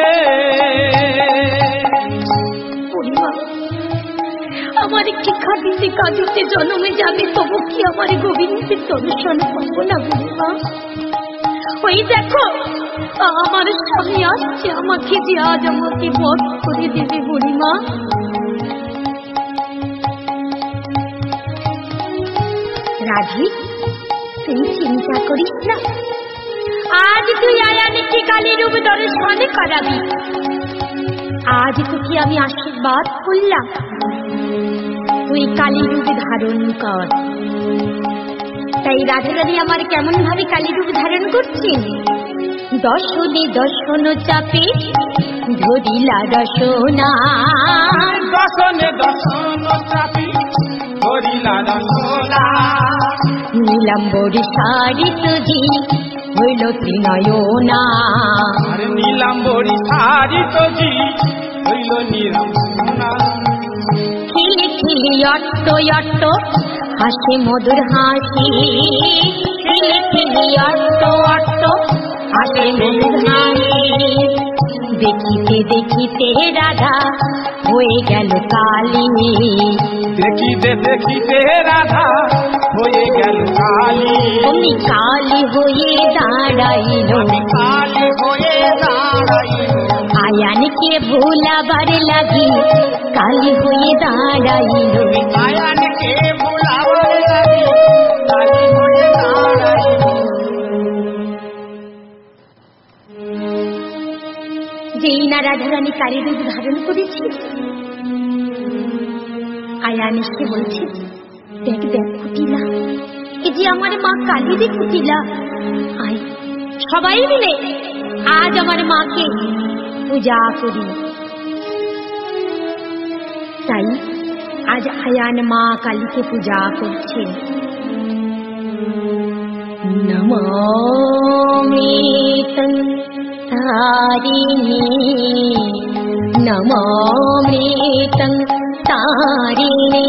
S1: বুড়িমা, আমার কি কাঁদিতে কাঁদিতে জন্মে যাবে, তবু কি আমার গোবিন্দের দর্শন পাবো না বুড়িমা? ওই দেখো আমার স্বামী আসছে, আমাকে যে আজ আমাকে বধ করে দেবে বুড়িমা। রাধি, তুই চিন্তা করিস না, আজ তুই আয়ানিকে কালী রূপ দর্শন করাবি। আজ তোকে আমি আশীর্বাদ করলাম, তুই কালী রূপ ধারণ কর। তাই রাধারানী আমার কেমন ভাবে কালী রূপ ধারণ করছেন? দর্শনে দর্শন চাপে ধরিলা রসনা,
S2: দর্শনে দর্শন চাপি ধরিলা রসনা।
S1: নীলাম্বর শাড়ি তুজি হইল ত্রিনয়না,
S2: আর নীলাম্বরী শাড়ি তজি হইল নিরঞ্জনা।
S1: খিলি খিলি অট্ট অট্ট হাসে মধুর হাসি, খিলি খিলি অট্ট অট্ট হাসে মধুর হাসি। দেখিতে দেখিতে রাধা হয়ে গেল কালী,
S2: দেখিতে দেখিতে রাধা হয়ে গেল কালী।
S1: অমনি কালী হয়ে দাঁড়াইল,
S2: কালী হয়ে দাঁড়াইল।
S1: আয়ানকে ভোলাবার লাগি কালী হয়ে দাঁড়াইল।
S2: আয়ানকে ভোলাবার লাগি কালী হয়ে দাঁড়াইল।
S1: যেই না রাধারানী কালী রূপ ধারণ করেছে, আয়ান এসে বলছে, দেখ দেখ কুটিলা, এ যে আমার মা কালী রে কুটিলা। আয় সবাই মিলে আজ আমার মাকে পূজা করি। তাই আজ আয়ান মা কালীকে পূজা করছে। নমামি তং তারিণী, নমামি তং তারিণী,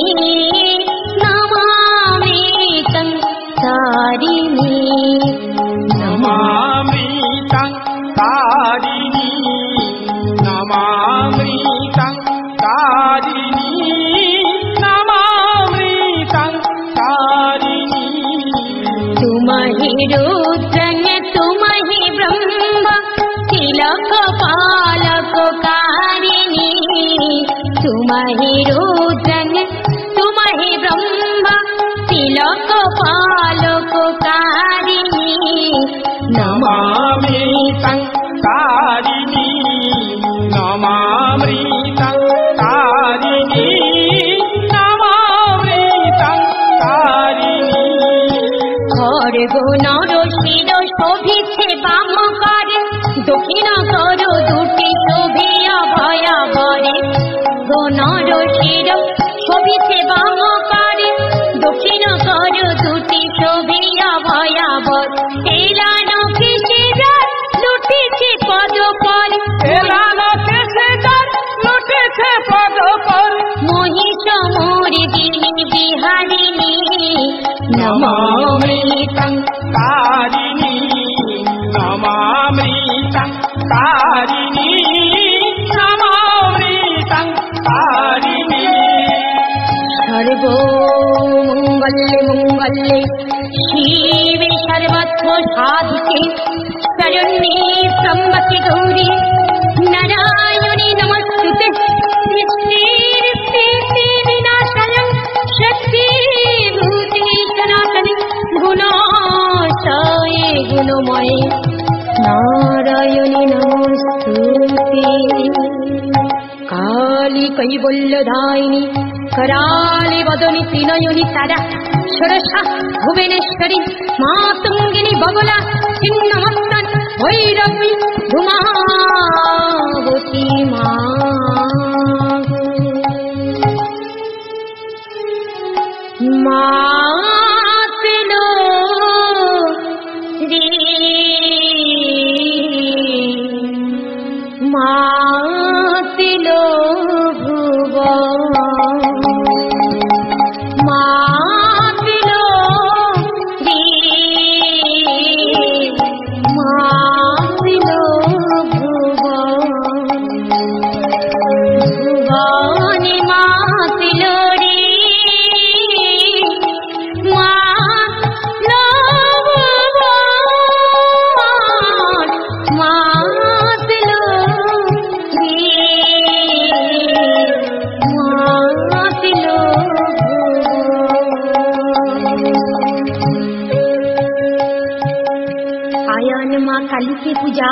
S1: নমামি তং তারিণী,
S2: নমামি তং তারিণী, নমামি তং তারিণী, নমামি তং তারিণী।
S1: तुमहि रुद्रं तुमहि ब्रह्म तिलक पालक कारिणी, तुमहि रुद्रं तुमहि ब्रह्म तिलक पालक कारिणी,
S2: नमामि तं तारिणी, नमामि तं तारिणी, नमामि तं तारिणी।
S1: খড়গ নর শির শোভিছে বাম করে, দক্ষিণ কর দুটি শোভিয়া ভয়া বরে। গো নর শির শোভিছে বাম করে, দক্ষিণ কর দুটি শোভিয়া ভয়া বর। এলানো কেশে যার লুটিছে পদ পর,
S2: এলানো কেশে যার লুটিছে পদ পর।
S1: মহিষ মর্দিনী বিহারিণী,
S2: নমামি तं तारिणी, नमामि तं तारिणी, नमामि तं तारिणी।
S1: সর্বমঙ্গলে মঙ্গলে শিবে সর্বত্র সাধিকে, শরণ্যে ত্র্যম্বকে গৌরী নারায়ণী নমস্তুতে। বিনাশায় শক্তি ভূতি সনাতনে, গুণাশয়ে গুণময়ে নারায়ণী নমস্তুতে। কালী কৈবল্যদায়িনী कराली वदनी त्रिनयनी तारा, षोडशा भुवनेश्वरी मातंगिनी बगला छिन्नमस्तन भैरवी धूमावती मा। मातलो रे मातलो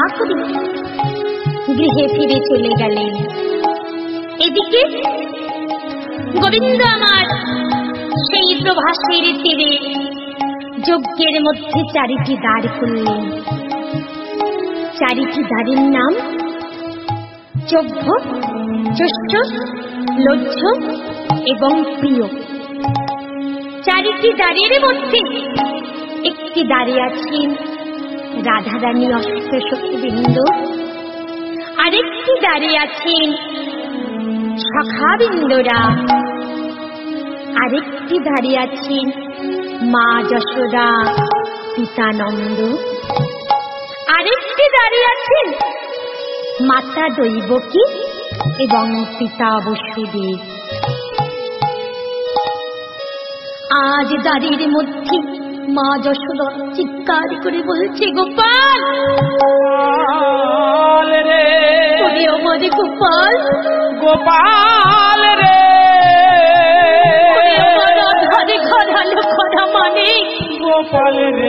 S1: করে গৃহে ফিরে চলে গেলেন। এদিকে গোবিন্দ আমার সেই প্রভাসের তীরে যজ্ঞের মধ্যে চারিটি দ্বার খুললেন। চারিটি দ্বারের নাম যজ্ঞ, চষ্য, লজ্জ এবং প্রিয়। চারিটি দ্বারের মধ্যে একটি দ্বারে আছেন রাধারানী অষ্টসখীবৃন্দ, আরেকটি দ্বারে আছেন সখাবৃন্দরা, আরেকটি দ্বারে আছেন মা যশোদা, পিতা নন্দ, আরেকটি দ্বারে আছেন মাতা দৈবকী এবং পিতা বসুদেব। আজ দ্বারের মধ্যে মা যশোদা চিৎকার করে বলছে, গোপাল
S2: রে,
S1: আমার গোপাল,
S2: গোপাল রে,
S1: ধরে খরালো খরা মানে
S2: গোপাল রে,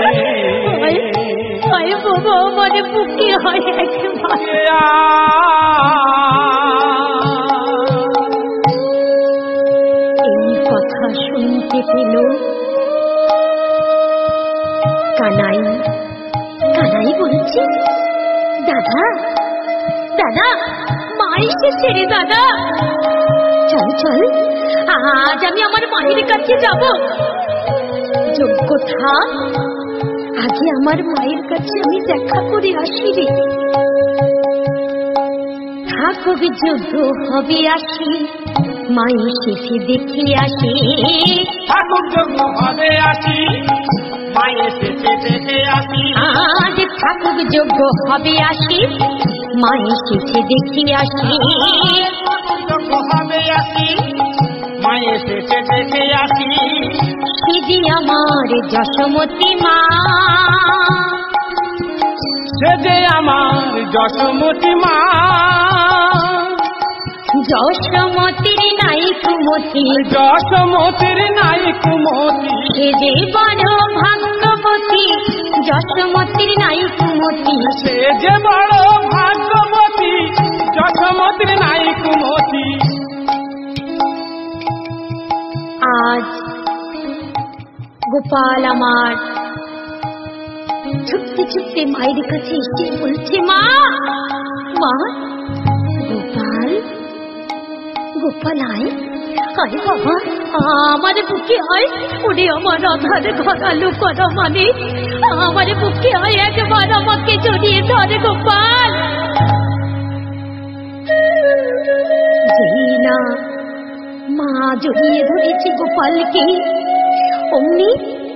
S1: হয় বাবা আমার বুকে হয় একেবারে। এই কথা শুনতে পেল কানাই। কানাই বলছে, দাদা দাদা মা এসেছে রে দাদা, চল চল আজ আমি আমার মায়ের কাছে যাব। যোগ্য থাক, আগে আমার মায়ের কাছে আমি দেখা করে আসি রে। থাকুক যোগ্য হবে আসি, মা এসেছে দেখে আসি।
S2: থাকুক যোগ্য হবে আসি, মা এসেছে দেখে আসি।
S1: আজ থাকুক যোগ্য হবে আসি, মা এসেছে দেখে আসি।
S2: যোগ্য হবে আসি, মা এসেছে দেখে আসি।
S1: সে যে আমার যশোমতী মা,
S2: সে যে আমার যশোমতী মা।
S1: যশোমতির নাই কুমতি,
S2: যশোমতির নাই কুমতি।
S1: সে যে বড় ভাগ্যবতী, যশোমতির নাই কুমতি।
S2: সে যে বড় ভাগ্যবতী, যশোমতির নাই কুমতি।
S1: আজ গোপাল আমার ছুটতে ছুটতে মায়ের কাছে এসে বলছে, মা মা গোপাল, গোপাল আয় আয় বাবা, আমার বুকে আয়। ওরে আমার আধার ঘরালো করা মানে, আমার বুকে আয়, একবার আমাকে জড়িয়ে ধরে গোপাল। যেই না মা জড়িয়ে ধরেছে গোপালকে, অমনি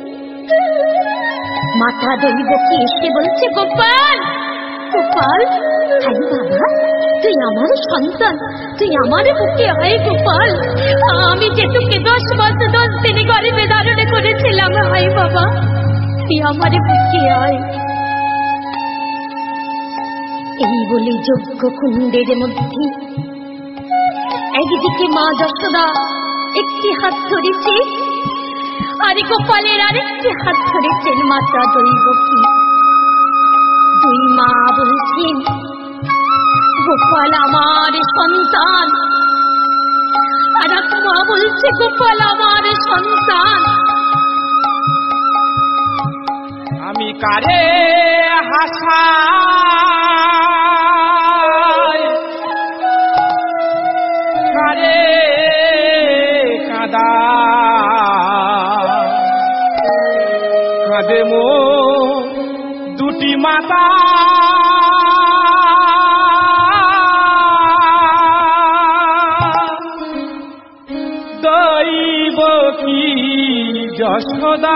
S1: মাথা দৈবকী এসে বলছে, গোপাল গোপাল, আই বাবা তুই আমার সন্তান, তুই আমার বুকে আয় গোপাল। আমি যে তোকে দশ মাস দশ দিনে গর্ভে ধারণ করেছিলাম, আয় বাবা তুই আমার বুকে আয়। এই বলে যজ্ঞ কুণ্ডের মধ্যে একদিকে মা যশোদা একটি হাত ধরেছে, আর গোপালের আরেকটি হাত ধরেছেন মাতা দৈবকী। দুই মা বলছেন, গোপাল আমার সন্তান, আর এক মা বলছে, গোপাল আমার সন্তান।
S2: আমি কারে হাসাই, কারে কাঁদা, কাঁদে মো দুটি মাতা। দৈবকী যশোদা,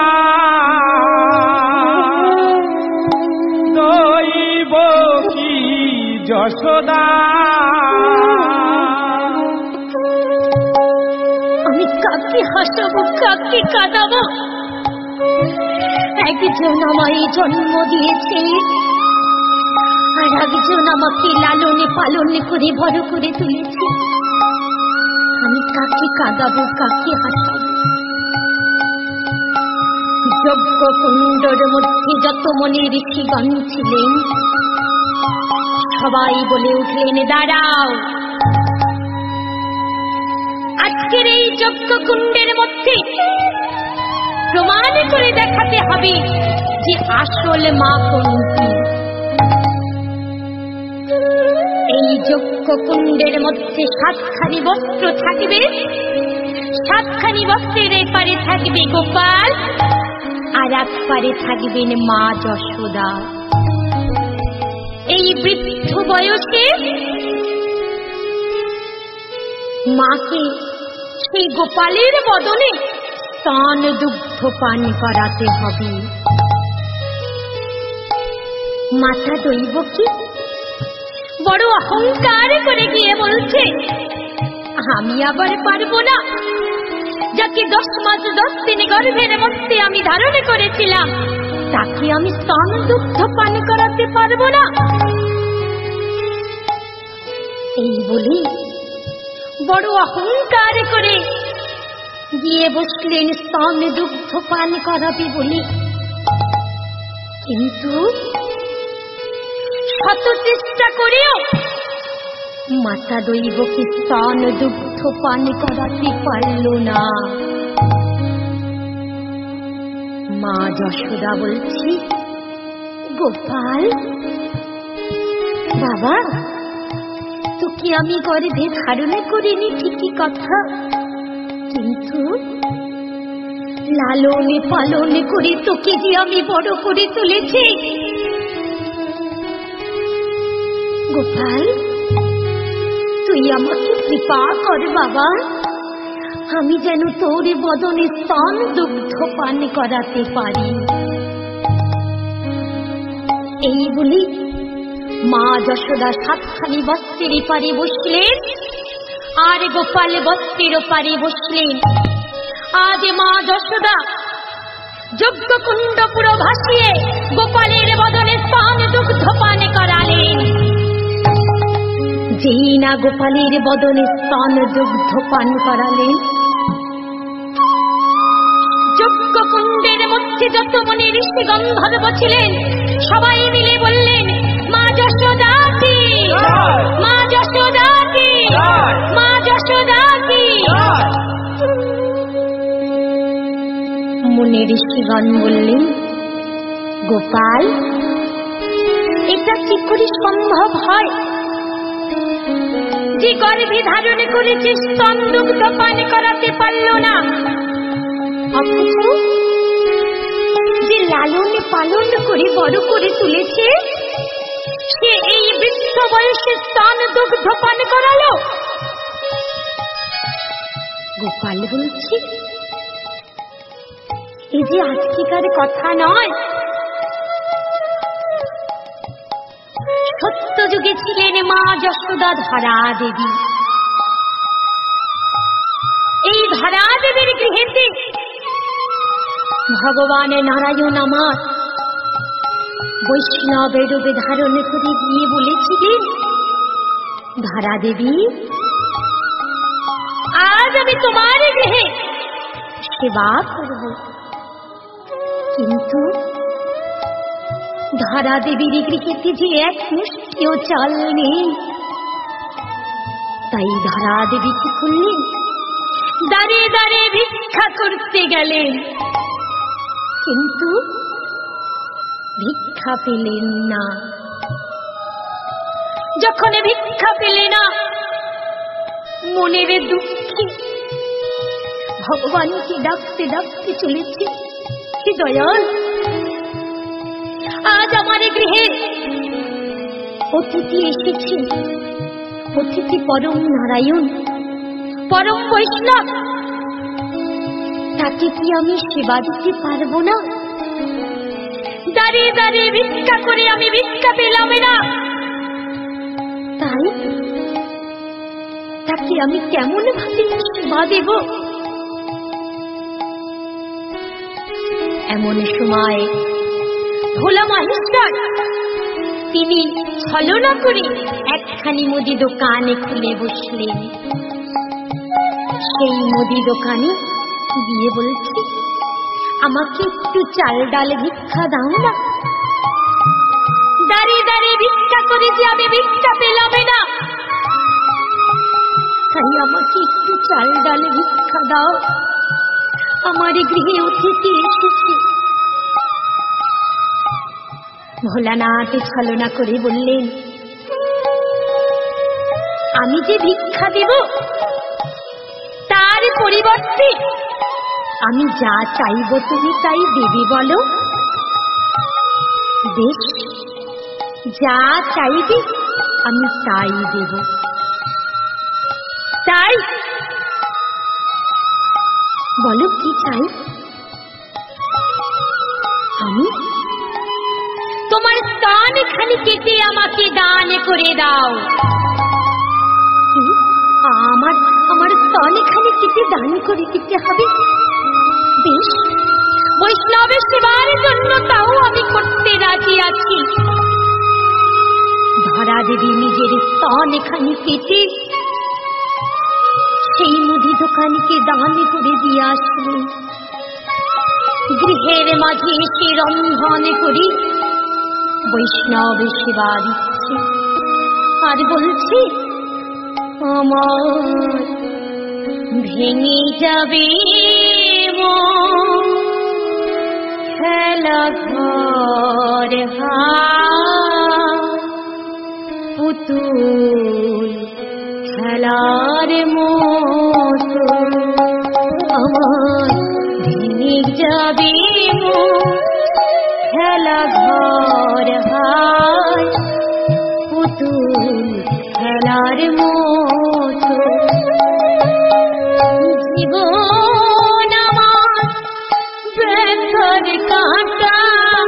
S2: দৈবকী যশোদা।
S1: আমি কাকে হাসাবো, কাকে কাঁদাবো? একজন আমায় জন্ম দিয়েছে, আর একজন আমাকে লালনে পালনে করে বড় করে তুলেছে। আমি কাকে কাঁদাবো, কাকে হাসাবো? যজ্ঞ কুণ্ডর মধ্যে যত মনে ঋষিগণ ছিলেন, সবাই বলে উঠলেন, দাঁড়াও, আজকের এই যজ্ঞকুণ্ডের মধ্যে প্রমাণ করে দেখাতে হবে যে আসল মা কোনটি। এই যজ্ঞকুণ্ডের মধ্যে সাতখানি বস্ত্র থাকবে, সাতখানি বস্ত্রের এপারে থাকবে গোপাল, আর এক পারে থাকবেন মা যশোদা। এই বৃদ্ধ বয়সে মাকে সেই গোপালের বদনে স্তন দুগ্ধ পান করাতে হবে। মাতা দৈবকী বড় অহংকার করে গিয়ে বলছে, আমি আবার পারবো না, যাকে দশ মাস দশ দিন গর্ভের মধ্যে আমি ধারণ করেছিলাম তাকে আমি স্তন দুগ্ধ পান করাতে পারবো না। এই বলি বড় অহংকার করে গিয়ে বসলেন স্তন দুগ্ধ পান করাবে বলে। কিন্তু শত চেষ্টা করেও মাতা দৈবকী স্তন দুগ্ধ পান করাতে পারল না। মা যশোদা বলছি, গোপাল বাবা, তোকে আমি গর্ভে ধারণ করিনি ঠিকই কথা, কিন্তু লালনে পালনে করে তোকে যে আমি বড় করে তুলেছি। গোপাল, তুই আমাকে কৃপা কর বাবা, আমি যেন তোর বদনে স্তন দুগ্ধ পান করাতে পারি। এই বলি মা যশোদা সাতখানি বস্ত্রের পারে বসলেন, আর গোপাল বস্ত্রের পারে বসলেন। আজ মা যশোদা যজ্ঞকুণ্ড পুরো ভাসিয়ে গোপালের বদনে স্তন দুগ্ধ পান করালেন। যেই না গোপালের বদনে স্তন দুগ্ধ পান করালেন, যজ্ঞকুণ্ডের মধ্যে যত মনে ঋষি গন্ধর্ব ছিলেন সবাই মিলে বললেন, মা যশোদা কি, মা যশোদা কি, মা যশোদা কি। মনে ঋষিগণ বললেন, গোপাল, এটা কি করে সম্ভব হয় যে গর্ভে ধারণ করেছে স্তন দুগ্ধ পান করাতে পারল না, অথচ যে লালনে পালন করে বড় করে তুলেছে সে এই বৃদ্ধ বয়সে স্তন দুগ্ধ পান করালো। গোপাল বলছে, এই যে আজকেকার কথা নয়, সত্য যুগে ছিলেন মা যশোদা ধরা দেবী। এই ধরা দেবীর গৃহেতে ভগবান নারায়ণ আমার বৈষ্ণবের রূপে ধারণ করে গিয়ে বলেছিলেন, ধরা দেবী, আজ আমি তোমার গৃহে সেবা করব। কিন্তু ধরা দেবীর গৃহেতে যে এক মুষ্টিও চাল নেই, তাই ধরা দেবী কি করলেন, দাঁড়ে দাঁড়ে ভিক্ষা করতে গেলেন, কিন্তু ভিক্ষা পেলেন না। যখন ভিক্ষা পেলে না, মনের দুঃখে ভগবানকে ডাকতে ডাকতে চলেছে, হে দয়াল, আজ আমার গৃহে অতিথি এসেছে, অতিথি পরম নারায়ণ, পরম বৈষ্ণব, তাকে কি আমি সেবা দিতে পারবো না? দাঁড়িয়ে দাঁড়িয়ে ভিক্ষা করে আমি ভিক্ষা পেলাম না, তাই তাকে আমি কেমন ভাবে সেবা দেব? এমন সময় ভোলা মাহেশ্বর তিনি ছলনা করে একখানি মুদি দোকানে খুলে বসলেন। সেই মুদি দোকানে গিয়ে বলছে, আমাকে একটু চাল ডাল ভিক্ষা দাও না। দাঁড়িয়ে দাঁড়িয়ে ভিক্ষা করে যে আমি ভিক্ষা পেলাম না, তাই আমাকে একটু চাল ডালে ভিক্ষা দাও, আমার গৃহে অতিথি এসেছে। ভোলানাথ ছলনা করে বললেন, আমি যে ভিক্ষা দেব তার পরিবর্তে আমি যা চাইব তুমি তাই দেবে বলো। বেশ, যা চাইবে আমি তাই দেব। তাই বলো কি চাই? আমি তোমার স্তন খানি কেটে আমাকে দান করে দাও। আমার আমার স্তন খানি কেটে দান করে দিতে হবে? বেশ, বৈষ্ণবের সেবার জন্য তাও আমি করতে রাজি আছি। ধরা দেবী নিজের স্তন খানি কেটে সেই মুদি দোকানকে দান করে দিয়ে আসলেন। গৃহের মাঝে এসে রন্ধন করি বৈষ্ণব সেবা দিচ্ছে আর বলছি, আমার ভেঙে যাবে খেলা ঘর পুতুল খেলার মতো, আমার ভেঙে যাবে খেলা ঘর পুতুল খেলার মতো। জীবন আমার ব্যথার কাঁটা,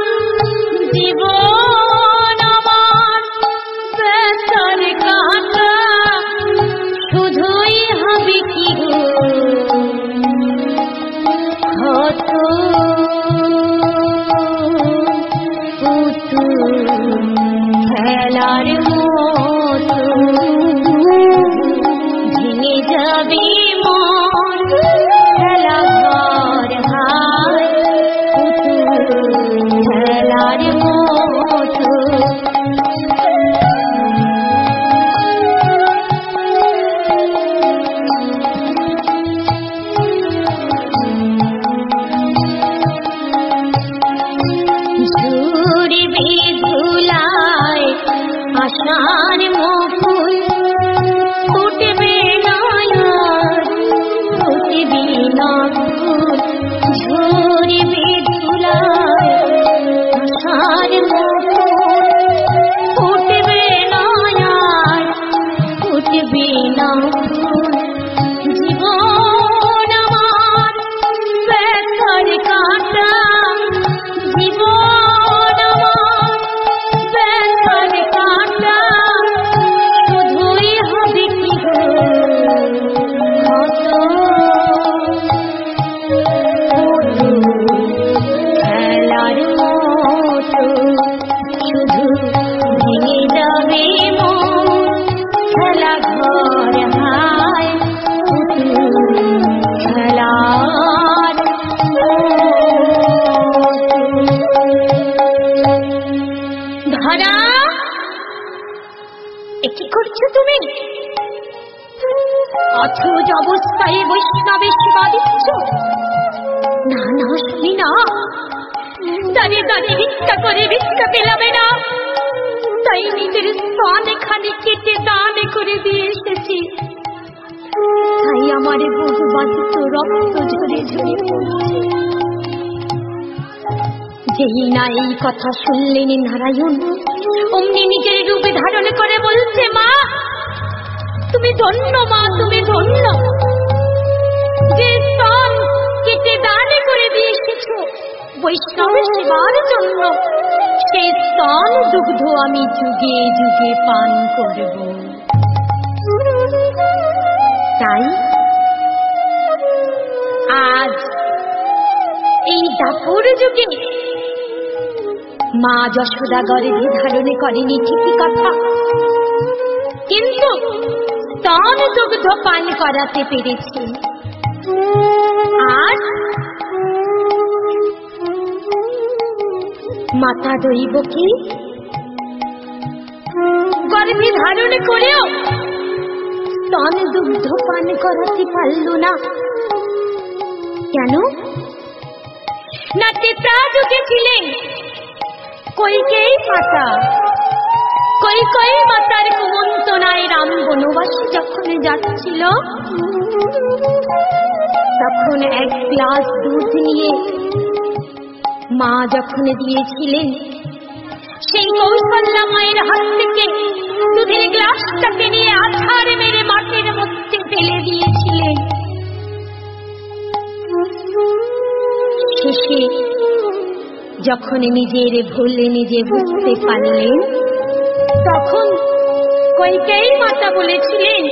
S1: জীবন আমার ব্যথার কাঁটা, শুধুই হবে কি ক্ষত পুতুল খেলার মতো। ভেঙে যাবে মন খেলা ঘর হায় পুতুল খেলার মতো। ঝুড়বে ধুলায় আশার মুকুল, ফুটবে নয়ন ফুটবে না ফুল। ঝুড়বে ধুলায় আশার মুকুল, ফুটবে নয়ন ফুটবে না ফুল। জীবন আমার ব্যথার কাঁটা, জীবন আমার ব্যথার কাঁটা, শুধুই হবে কি ক্ষত খেলার মতো। শুধু ভেঙে যাবে মন খেলা ঘর হায় পুতুল খেলার ধরা। এ কি করছো তুমি? অথচ অবস্থায় বৈষ্ণবের সেবা দিচ্ছ? না না শুনি না, দাঁড়িয়ে দাঁড়িয়ে ভিক্ষা করে ভিক্ষা পেলাম না, তাই নিজের স্তন খানি কেটে দান করে দিয়ে এসেছি। তাই আমার বহু বাধিত রক্ত ঝরে ঝরে পড়ছে। যেই না এই কথা শুনলেন নারায়ণ, অমনি নিজের রূপে ধারণ করে বলছে, মা তুমি ধন্য, মা তুমি ধন্য, যে স্তন কেটে দান করে দিয়ে এসেছো বৈষ্ণবের সেবার জন্য, সেই স্তন দুগ্ধ আমি যুগে যুগে পান করব। তাই আজ এই দাপর যুগে মা যশোদা গর্ভে ধারণে করেনি ঠিকই কথা, কিন্তু স্তন দুগ্ধ পান করাতে পেরেছে। আর মাতা দৈবকী গর্ভে ধারণ করেও স্তন দুগ্ধ পান করাতে পারল না। কেন না তেতা যুগে ছিলেন কইকেই মাতা। কইকেই মাতার কুমন্তনায় রাম বনবাসী যখন যাচ্ছিল তখন এক গ্লাস দুধ নিয়ে মা যখন দিয়েছিলেন সেই কৌশল্যা মায়ের হাত থেকে দুধের গ্লাসটাকে নিয়ে আছাড় মেরে মাটির মধ্যে ফেলে দিয়েছিলেন। শেষে যখন নিজের ভুল নিজে বুঝতে পারলেন তখন কইকেয়ী মাতা বলেছিলেন,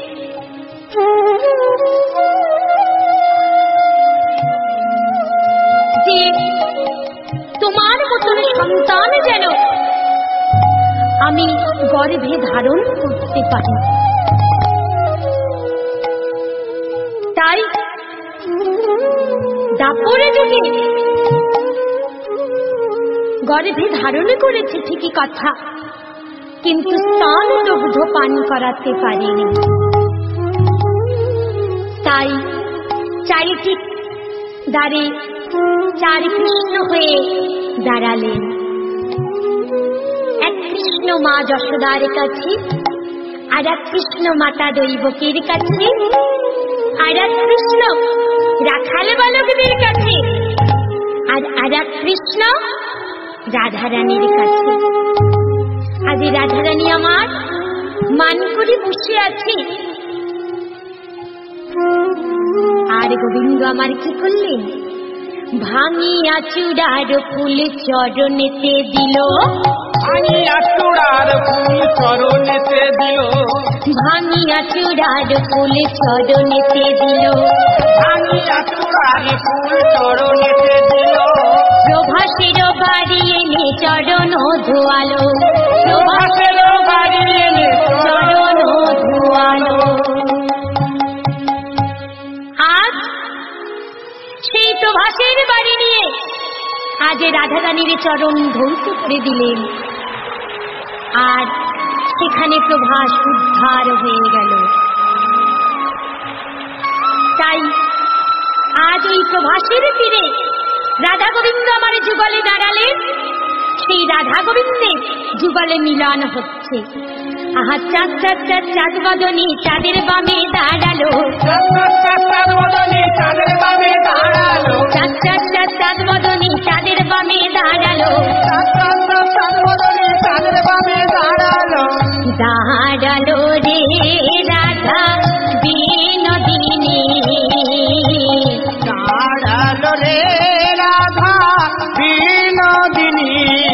S1: যে তোমার মতন সন্তান যেন আমি গর্ভে ধারণ করতে পারি। তাই দাপরে যুগে গর্ভে ধারণ করেছে ঠিকই কথা, কিন্তু স্তন দুগ্ধ পান করাতে পারেনি। তাই চারিটি দ্বারে চার কৃষ্ণ হয়ে দাঁড়ালেন। এক কৃষ্ণ মা যশোদার কাছে, আর এক কৃষ্ণ মাতা দৈবকীর কাছে, আর এক কৃষ্ণ রাখাল বালকদের কাছে, আর আর এক কৃষ্ণ রাধারানীর কাছে। আজ রাধারানী আমার মান করে বসে আছে, আর গোবিন্দ আমার কি করলেন? ভাঙিয়া চূড়ার ফুল চরণেতে দিল,
S2: ভাঙিয়া চূড়ার ফুল চরণেতে দিল,
S1: ভাঙিয়া চূড়ার ফুল চরণেতে দিল,
S2: ভাঙিয়া চূড়ার ফুল চরণেতে দিল।
S1: প্রভাসের বাড়ি এনে চরণ ধোয়ালো,
S2: প্রভাসের বাড়ি এনে
S1: চরণ ধোয়ালো। আজ সেই প্রভাসের বাড়ি নিয়ে আজ রাধারানীর চরণ ধ্বংস করে দিলেন, আর সেখানে প্রভাস উদ্ধার হয়ে গেল। তাই আজ ওই প্রভাসের তীরে রাধা গোবিন্দ আমার যুগলে দাঁড়ালেন, সেই রাধা গোবিন্দের যুগলে মিলন হচ্ছে। আহা চাঁদ চাঁদ চাঁদ চাঁদ বদনী চাঁদের বামে দাঁড়ালো,
S2: চাঁদ বদনী চাঁদের বামে দাঁড়ালো,
S1: চাঁদ চাঁদ চাঁদ চাঁদ বদনী চাঁদের বামে দাঁড়ালো,
S2: চাঁদ বদনী চাঁদের বামে দাঁড়ালো।
S1: দাঁড়ালো রে রাধা বিনোদিনী,
S2: দাঁড়ালো রে রাধা বিনোদিনী।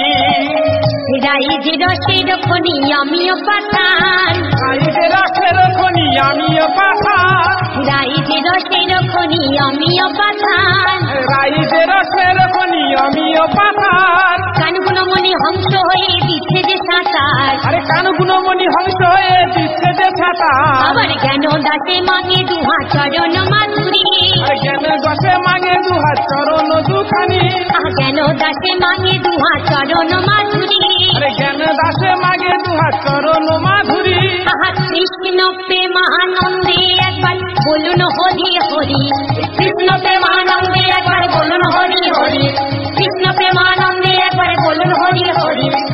S1: রাইজ রসের খনি আমিও পাঠান,
S2: রাইজ রসের খনি আমিও পাঠান,
S1: রাইজ রসের খনি আমিও পাঠান,
S2: রাইজ রসের খনি আমিও পাঠান।
S1: কানগুণমণি হংস হয়ে দিচ্ছে যে সাঁতার,
S2: আরে কান গুণমণি হংস হয়ে দিচ্ছে যে সাঁতার।
S1: আবার জ্ঞান দাসে মাঙে দুহা চরণ মাধুরী,
S2: আরে জ্ঞান দাসে মাঙে দুহাত চরণ দুখানি,
S1: আহ জ্ঞান দাসে মাঙে দুহা চরণ মাধুরী,
S2: আরে জ্ঞান দাসে মাগে দুহাত চরণ মাধুরী।
S1: আহা কৃষ্ণ প্রেমানন্দে একবার বলুন হরি হরি, কৃষ্ণ প্রেমানন্দে একবার বলুন হরি হরি, কৃষ্ণ প্রেমানন্দে একবার বলুন হরি হরি।